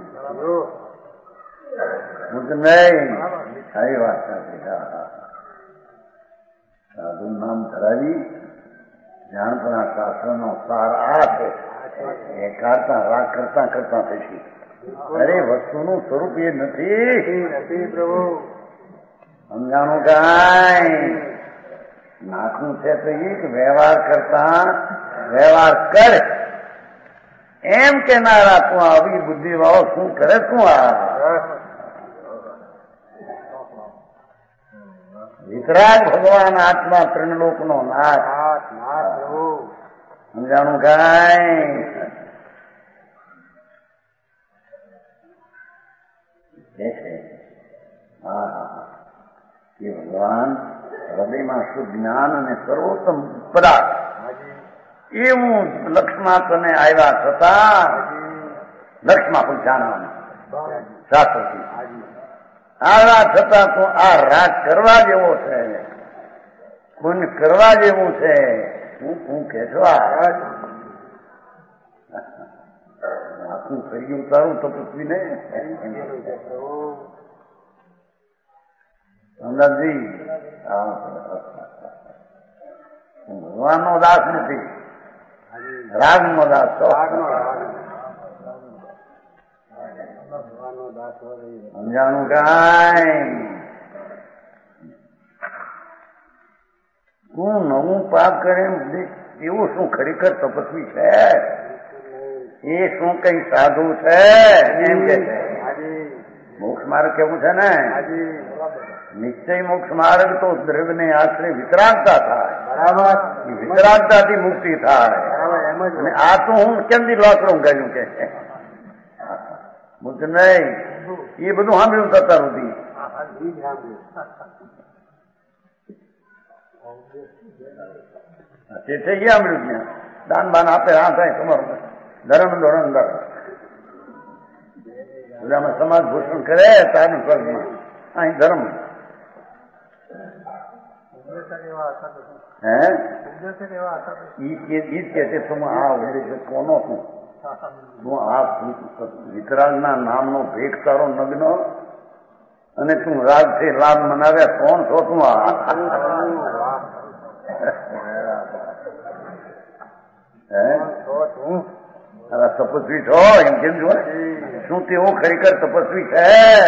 હું તો નહીં સારી વાત સાચી. સાધુ નામ ધરાવી જાણપણા શાસ્ત્રનો સાર આ છે. એ કરતા રાગ કરતા કરતા થશે. અરે વસ્તુનું સ્વરૂપ એ નથી પ્રભુ. સમજાણું કાંઈ? નાખવું છે તો એ વ્યવહાર કરતા વ્યવહાર કર એમ કેનારા તું આવી બુદ્ધિ વાળો શું કરે? શું આ વિતરાગ ભગવાન આત્મા ત્રણલોક નો નાથ. સમજાણું કાંઈ? એ ભગવાન હૃદયમાં શુદ્ધ જ્ઞાન અને સર્વોત્તમ પદાર્થ એવું લક્ષમાં તને આવ્યા છતાં લક્ષમાં પણ જાણવાનું શાસ્ત્રથી આવ્યા છતાં તો આ રાગ કરવા જેવો છે, પુણ્ય કરવા જેવું છે. હું હું કહેવા આખું થઈ ગયું તારું તપસ્વી ને સમજાજી. ભગવાન નો દાસ નથી, રાગ નો દાસ છો. સમજાણું કાંઈ તું નવું પાપ કરે એવું શું ખરેખર તપસ્વી છે? એ શું કઈ સાધુ છે? એમ કે છે મોક્ષ માર્ગ કેવું છે ને, નિશ્ચય મોક્ષ માર્ગ તો દ્રવ્યને આશ્રય વિતરાગતા થાય, બરાબર. વિતરાગતાથી મુક્તિ થાય. અને આ તો હું કેમથી લોકડું કર્યું કે મુક્ત નહીં. એ બધું સાંભળ્યું થતા સુધી તે થઈ ગયા સાંભળ્યું ત્યાં દાન બાન આપે આ થાય તમારું ધર્મ ધોરણ અંદર આમાં સમાજ ભૂષણ કરે તારું સ્વર્ગમાં અહીં ધર્મ હે ઈ જ કે છે તું આ ઉદ્દેશ કોનો છું? તું આ વિતરાગના નામનો ભેખ તારો નગ્ન અને તું રાગથી લાભ મનાવ્યા કોણ છો તું? આ તપસ્વી છો એમ કેમ છો? શું તેવું ખરેખર તપસ્વી છે?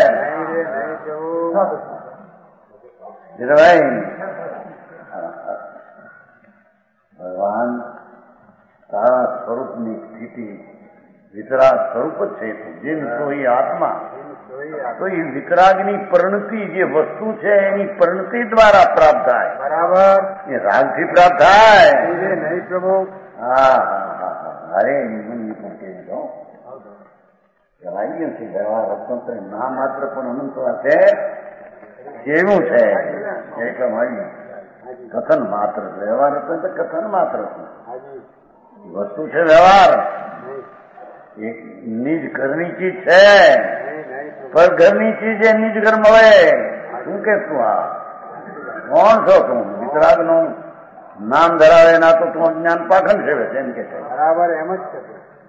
ભગવાન તારા સ્વરૂપની સ્થિતિ વિતરાગ સ્વરૂપ જ છે. જેમ તો એ આત્મા તો એ વિતરાગની પરિણતિ જે વસ્તુ છે એની પરિણતિ દ્વારા પ્રાપ્ત થાય, બરાબર. એ રાગથી પ્રાપ્ત થાય નહીં પ્રભુ. હા હા હા હા અરે પણ કહી દો ચલાવી ગયું છે વ્યવહાર અતંત્ર ના માત્ર પણ અનંત છે કેવું છે એટલે મારી કથન માત્ર વ્યવહાર હતો તો કથન માત્ર વસ્તુ છે વ્યવહાર. એક નિજ ઘરની ચીજ છે પર ઘરની ચીજ એ નિજ ઘર મળે. શું કે તું આ કોણ છો તું? વિતરાગ નું નામ ધરાવે ના તો તું જ્ઞાન પાખંડ સેવે છે એમ કે છે, બરાબર. એમ જ છે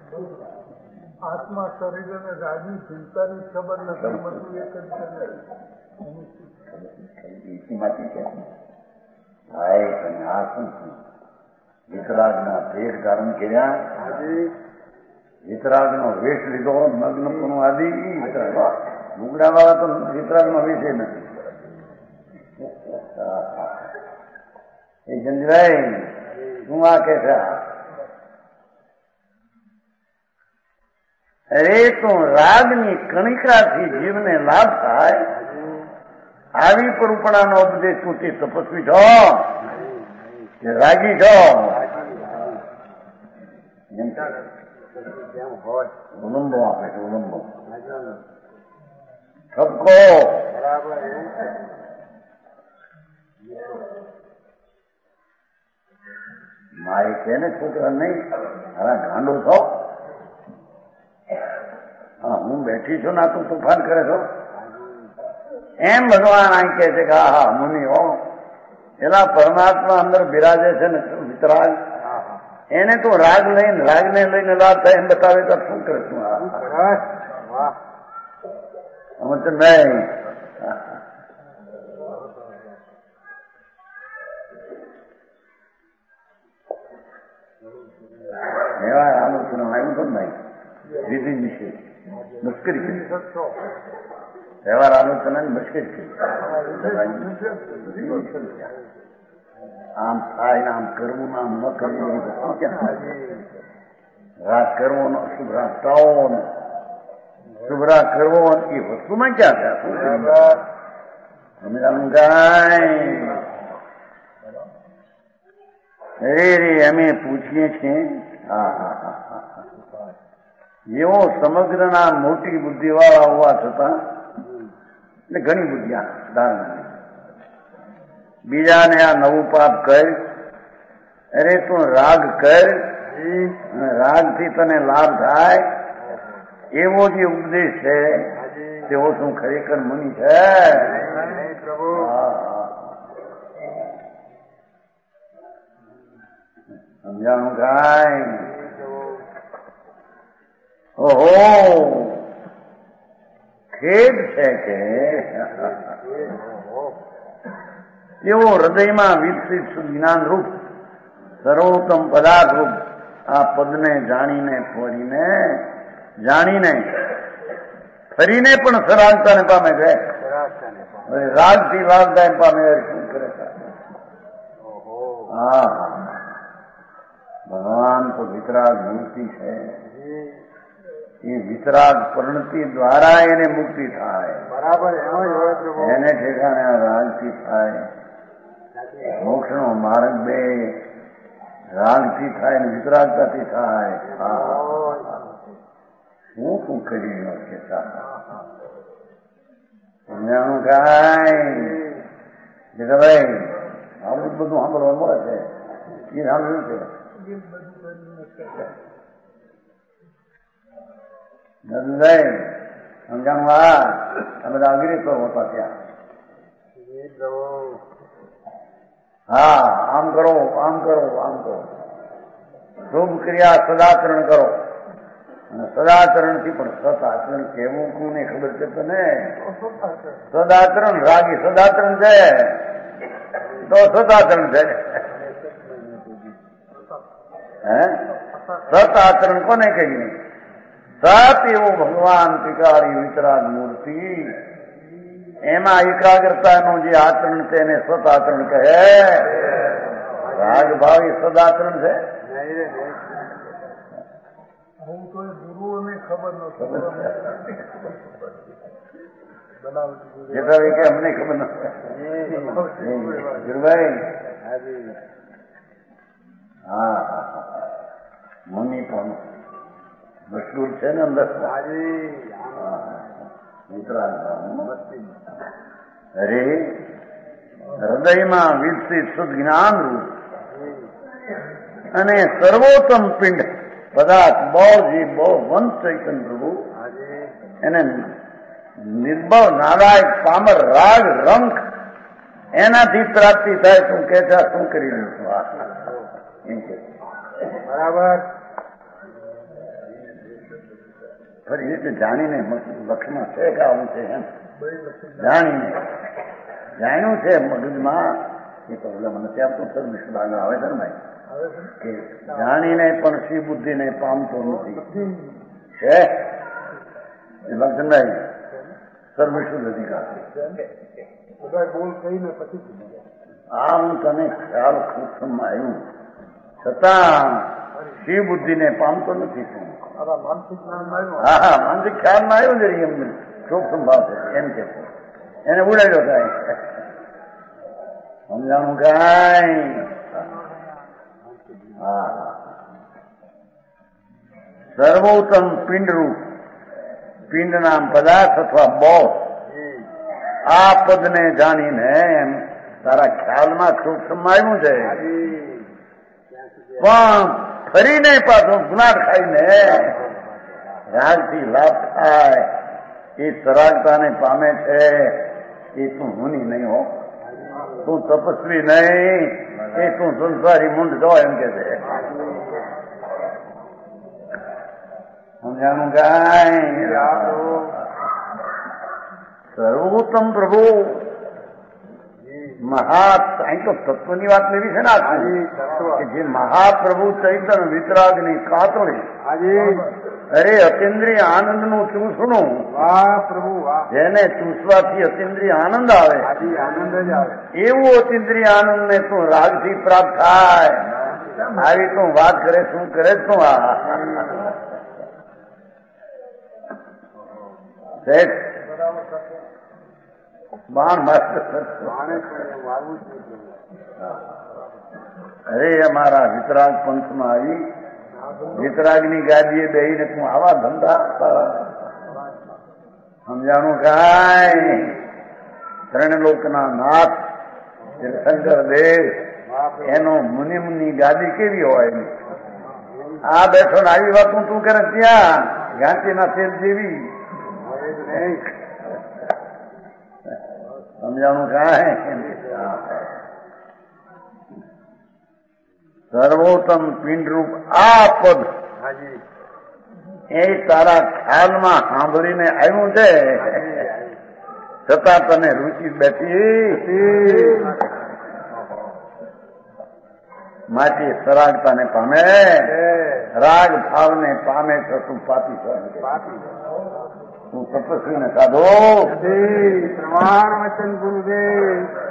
આત્મા શરીર અને રાગની ચિંતાની ખબર નથી બધું એક જ છે. ભાઈ તમે આ શું વિતરાગના ભેટ ધારણ કર્યા, વિતરાગ નો વેશ લીધો, નગ્ન પણ આદિ લુગડા વાળા તો વિતરાગ નો વેશ નથી. એ ચંદ્રાઈ શું આ કે છે? અરે તો રાગની કણિકાથી જીવને લાભ થાય આવી પરુપણાનો ઉપદેશ તું તે તપસ્વી છો કે રાગી છો? ઉલંબો આપે છે, ઉલંબો ઠપકો. મારે કે ને છોકરા નહીં હવે ગાંડો છો. હા હું બેઠી છું ના તું તોફાન કરે છો એમ ભગવાન અહીં કહે છે કે હા હા મુનિ હો એના પરમાત્મા અંદર બિરાજે છે ને વિતરાગ એને તો રાગ લઈને રાગને લઈને લાભ થાય એમ બતાવે તો શું કરે તું? સમજ નહીં. એવા આલોચના આવ્યું તો નહીં વિધિ વિશે મુશ્કેલ કરી વ્યવહાર આલોચનાની મુશ્કેલ કરી. આમ થાય આમ કરવું આમ ન કરવું એ વસ્તુ ક્યાં? રાગ કરવો શુભ રાગ ટાળવો શુભ રાગ કરવો એ વસ્તુમાં ક્યાં થયા? શું સમજાણું કાંઈ? અરે રે અમે પૂછીએ છીએ હા હા હા હા એવો સમગ્રના મોટી બુદ્ધિ વાળા હોવા છતાં એટલે ઘણી બુદ્ધિ ધારણા બીજાને આ નવું પાપ કર, અરે તું રાગ કર, રાગથી તને લાભ થાય એવો જે ઉપદેશ છે તેવો શું ખરેખર મુનિ છે? સમજાણું કાંઈ? ઓહો, ખેદ છે કે તેઓ હૃદયમાં વિકસિત જ્ઞાન રૂપ સર્વોત્તમ પદાર્થ રૂપ આ પદને જાણીને ફરીને જાણીને ફરીને પણ સરાગતાને પામે છે. રાગથી લાભદાય પામે શું કરે? હા, ભગવાન તો વિતરાગ મૂર્તિ છે. એ વિતરાગ પરિણતિ દ્વારા એને મુક્તિ થાય. બરાબર, એને ઠેકાણે આ રાગથી થાય. મોક્ષનો માર્ગ બે રાગથી થાય ને વિતરાગતાથી થાય. હું શું કરી રહ્યો છે? સમજાણું કાંઈ? જગાભાઈ, આવું બધું સાંભળવા મળે છે. એ સાંભળ્યું છે? નંદભાઈ સમજાણું? આ આ બધા અંગ્રેજો હતા ત્યાં. હા, આમ કરો, આમ કરો, આમ કરો. શુભ ક્રિયા સદાચરણ કરો. અને સદાચરણ થી પણ સત આચરણ કેવું કોને ખબર છે તને? સદાચરણ રાગી સદાચરણ છે તો સદાચરણ છે. હે સત આચરણ કોને કહીએ? સત એવો ભગવાન પિકાળી વિતરાગ મૂર્તિ, એમાં એકાગ્રતાનું જે આચરણ છે એને સત આચરણ કહે. રાગ ભાવી સદાચરણ છે. ગુરુઓને ખબર નથી કે અમને ખબર નથી. ગુરુભાઈ હા મુનિ પણ મશહૂર છે ને અંદર. અરે હૃદયમાં વિકસિત શુદ્ધ જ્ઞાન રૂપ અને સર્વોત્તમ પિંડ પદાર્થ બહુ જે બહુ વંશ ચૈતન પ્રભુ એને નિર્ભવ નારાયક પામર રાગ રંખ એનાથી પ્રાપ્તિ થાય. તું કે છે શું કરી રહ્યું છું? એમ કે બરાબર. ફરી રીતે જાણીને લક્ષ્મણ છે કે આવું છે એમ જાણીને જાણ્યું છે મગજમાં. એ તો મને ત્યાં તો સર વિશ્વ આગળ આવે છે ને ભાઈ કે જાણીને પણ શ્રી બુદ્ધિને પામતો નથી છે. લક્ષ્મણભાઈ સર્વશ્રુદ્ધ અધિકાર બોલ કહીને પછી આ હું તને ખ્યાલ સૂક્ષ્મમાં આવ્યું છતાં શ્રી બુદ્ધિને પામતો નથી. તું હા હા માનસિક ખ્યાલમાં આવ્યું છે એમ સૂક્ષ્મ ભાવ છે એમ કે એને ઉડાડ્યો કાંઈ સમજાણું કાંઈ? હા સર્વોત્તમ પિંડરૂપ પિંડ નામ પદાર્થ અથવા બોસ આ પદને જાણીને એમ તારા ખ્યાલમાં સૂક્ષ્મમાં આવ્યું છે. પણ ફરીને પાછું ગુનાટ ખાઈને રાગથી લાભ થાય એ સરાગતાને પામે છે. એ તું મુનિ નહીં હો, તું તપસ્વી નહીં, એ તું સંસારી મૂંડ છો એમ કે છે. સમજાણું કાંઈ? સર્વોત્તમ પ્રભુ મહા અહીં તો તત્વની વાત લેવી છે ને કે જે મહાપ્રભુ ચૈતન વિતરાગની કાતળી અરે અતિન્દ્રિય આનંદ નું ચૂસણું પ્રભુ જેને ચૂસવાથી અતિન્દ્રિય આનંદ આવે આનંદ જ આવે એવું અતિન્દ્રિય આનંદ ને તું રાગથી પ્રાપ્ત થાય. આવી તું વાત કરે શું કરે શું? આ બાણ માસ્ટર અરે અમારા વિતરાગ પંથમાં આવી વિતરાગની ગાદીએ બેહીને તું આવા ધંધા સમજાણું કાંઈ? ત્રણ લોકના નાથ શંકર દેવ એનો મુનિ મુનિ ગાદી કેવી હોય? આ બેઠો ને આવી વાતું તું કરે ત્યાં ગાંચીના તેલ જેવી સમજાણું કાંઈ સર્વોત્તમ પિંડરૂપ આ પદ એ તારા ખ્યાલમાં સાંભળીને આવ્યું છે, છતાં તને રુચિ બેઠી માટી સરાગતાને પામે, રાગ ભાવને પામે તો તું પાપી તું તપસ્વીને સાધો. પ્રમાણ વચન ગુરુદેવ.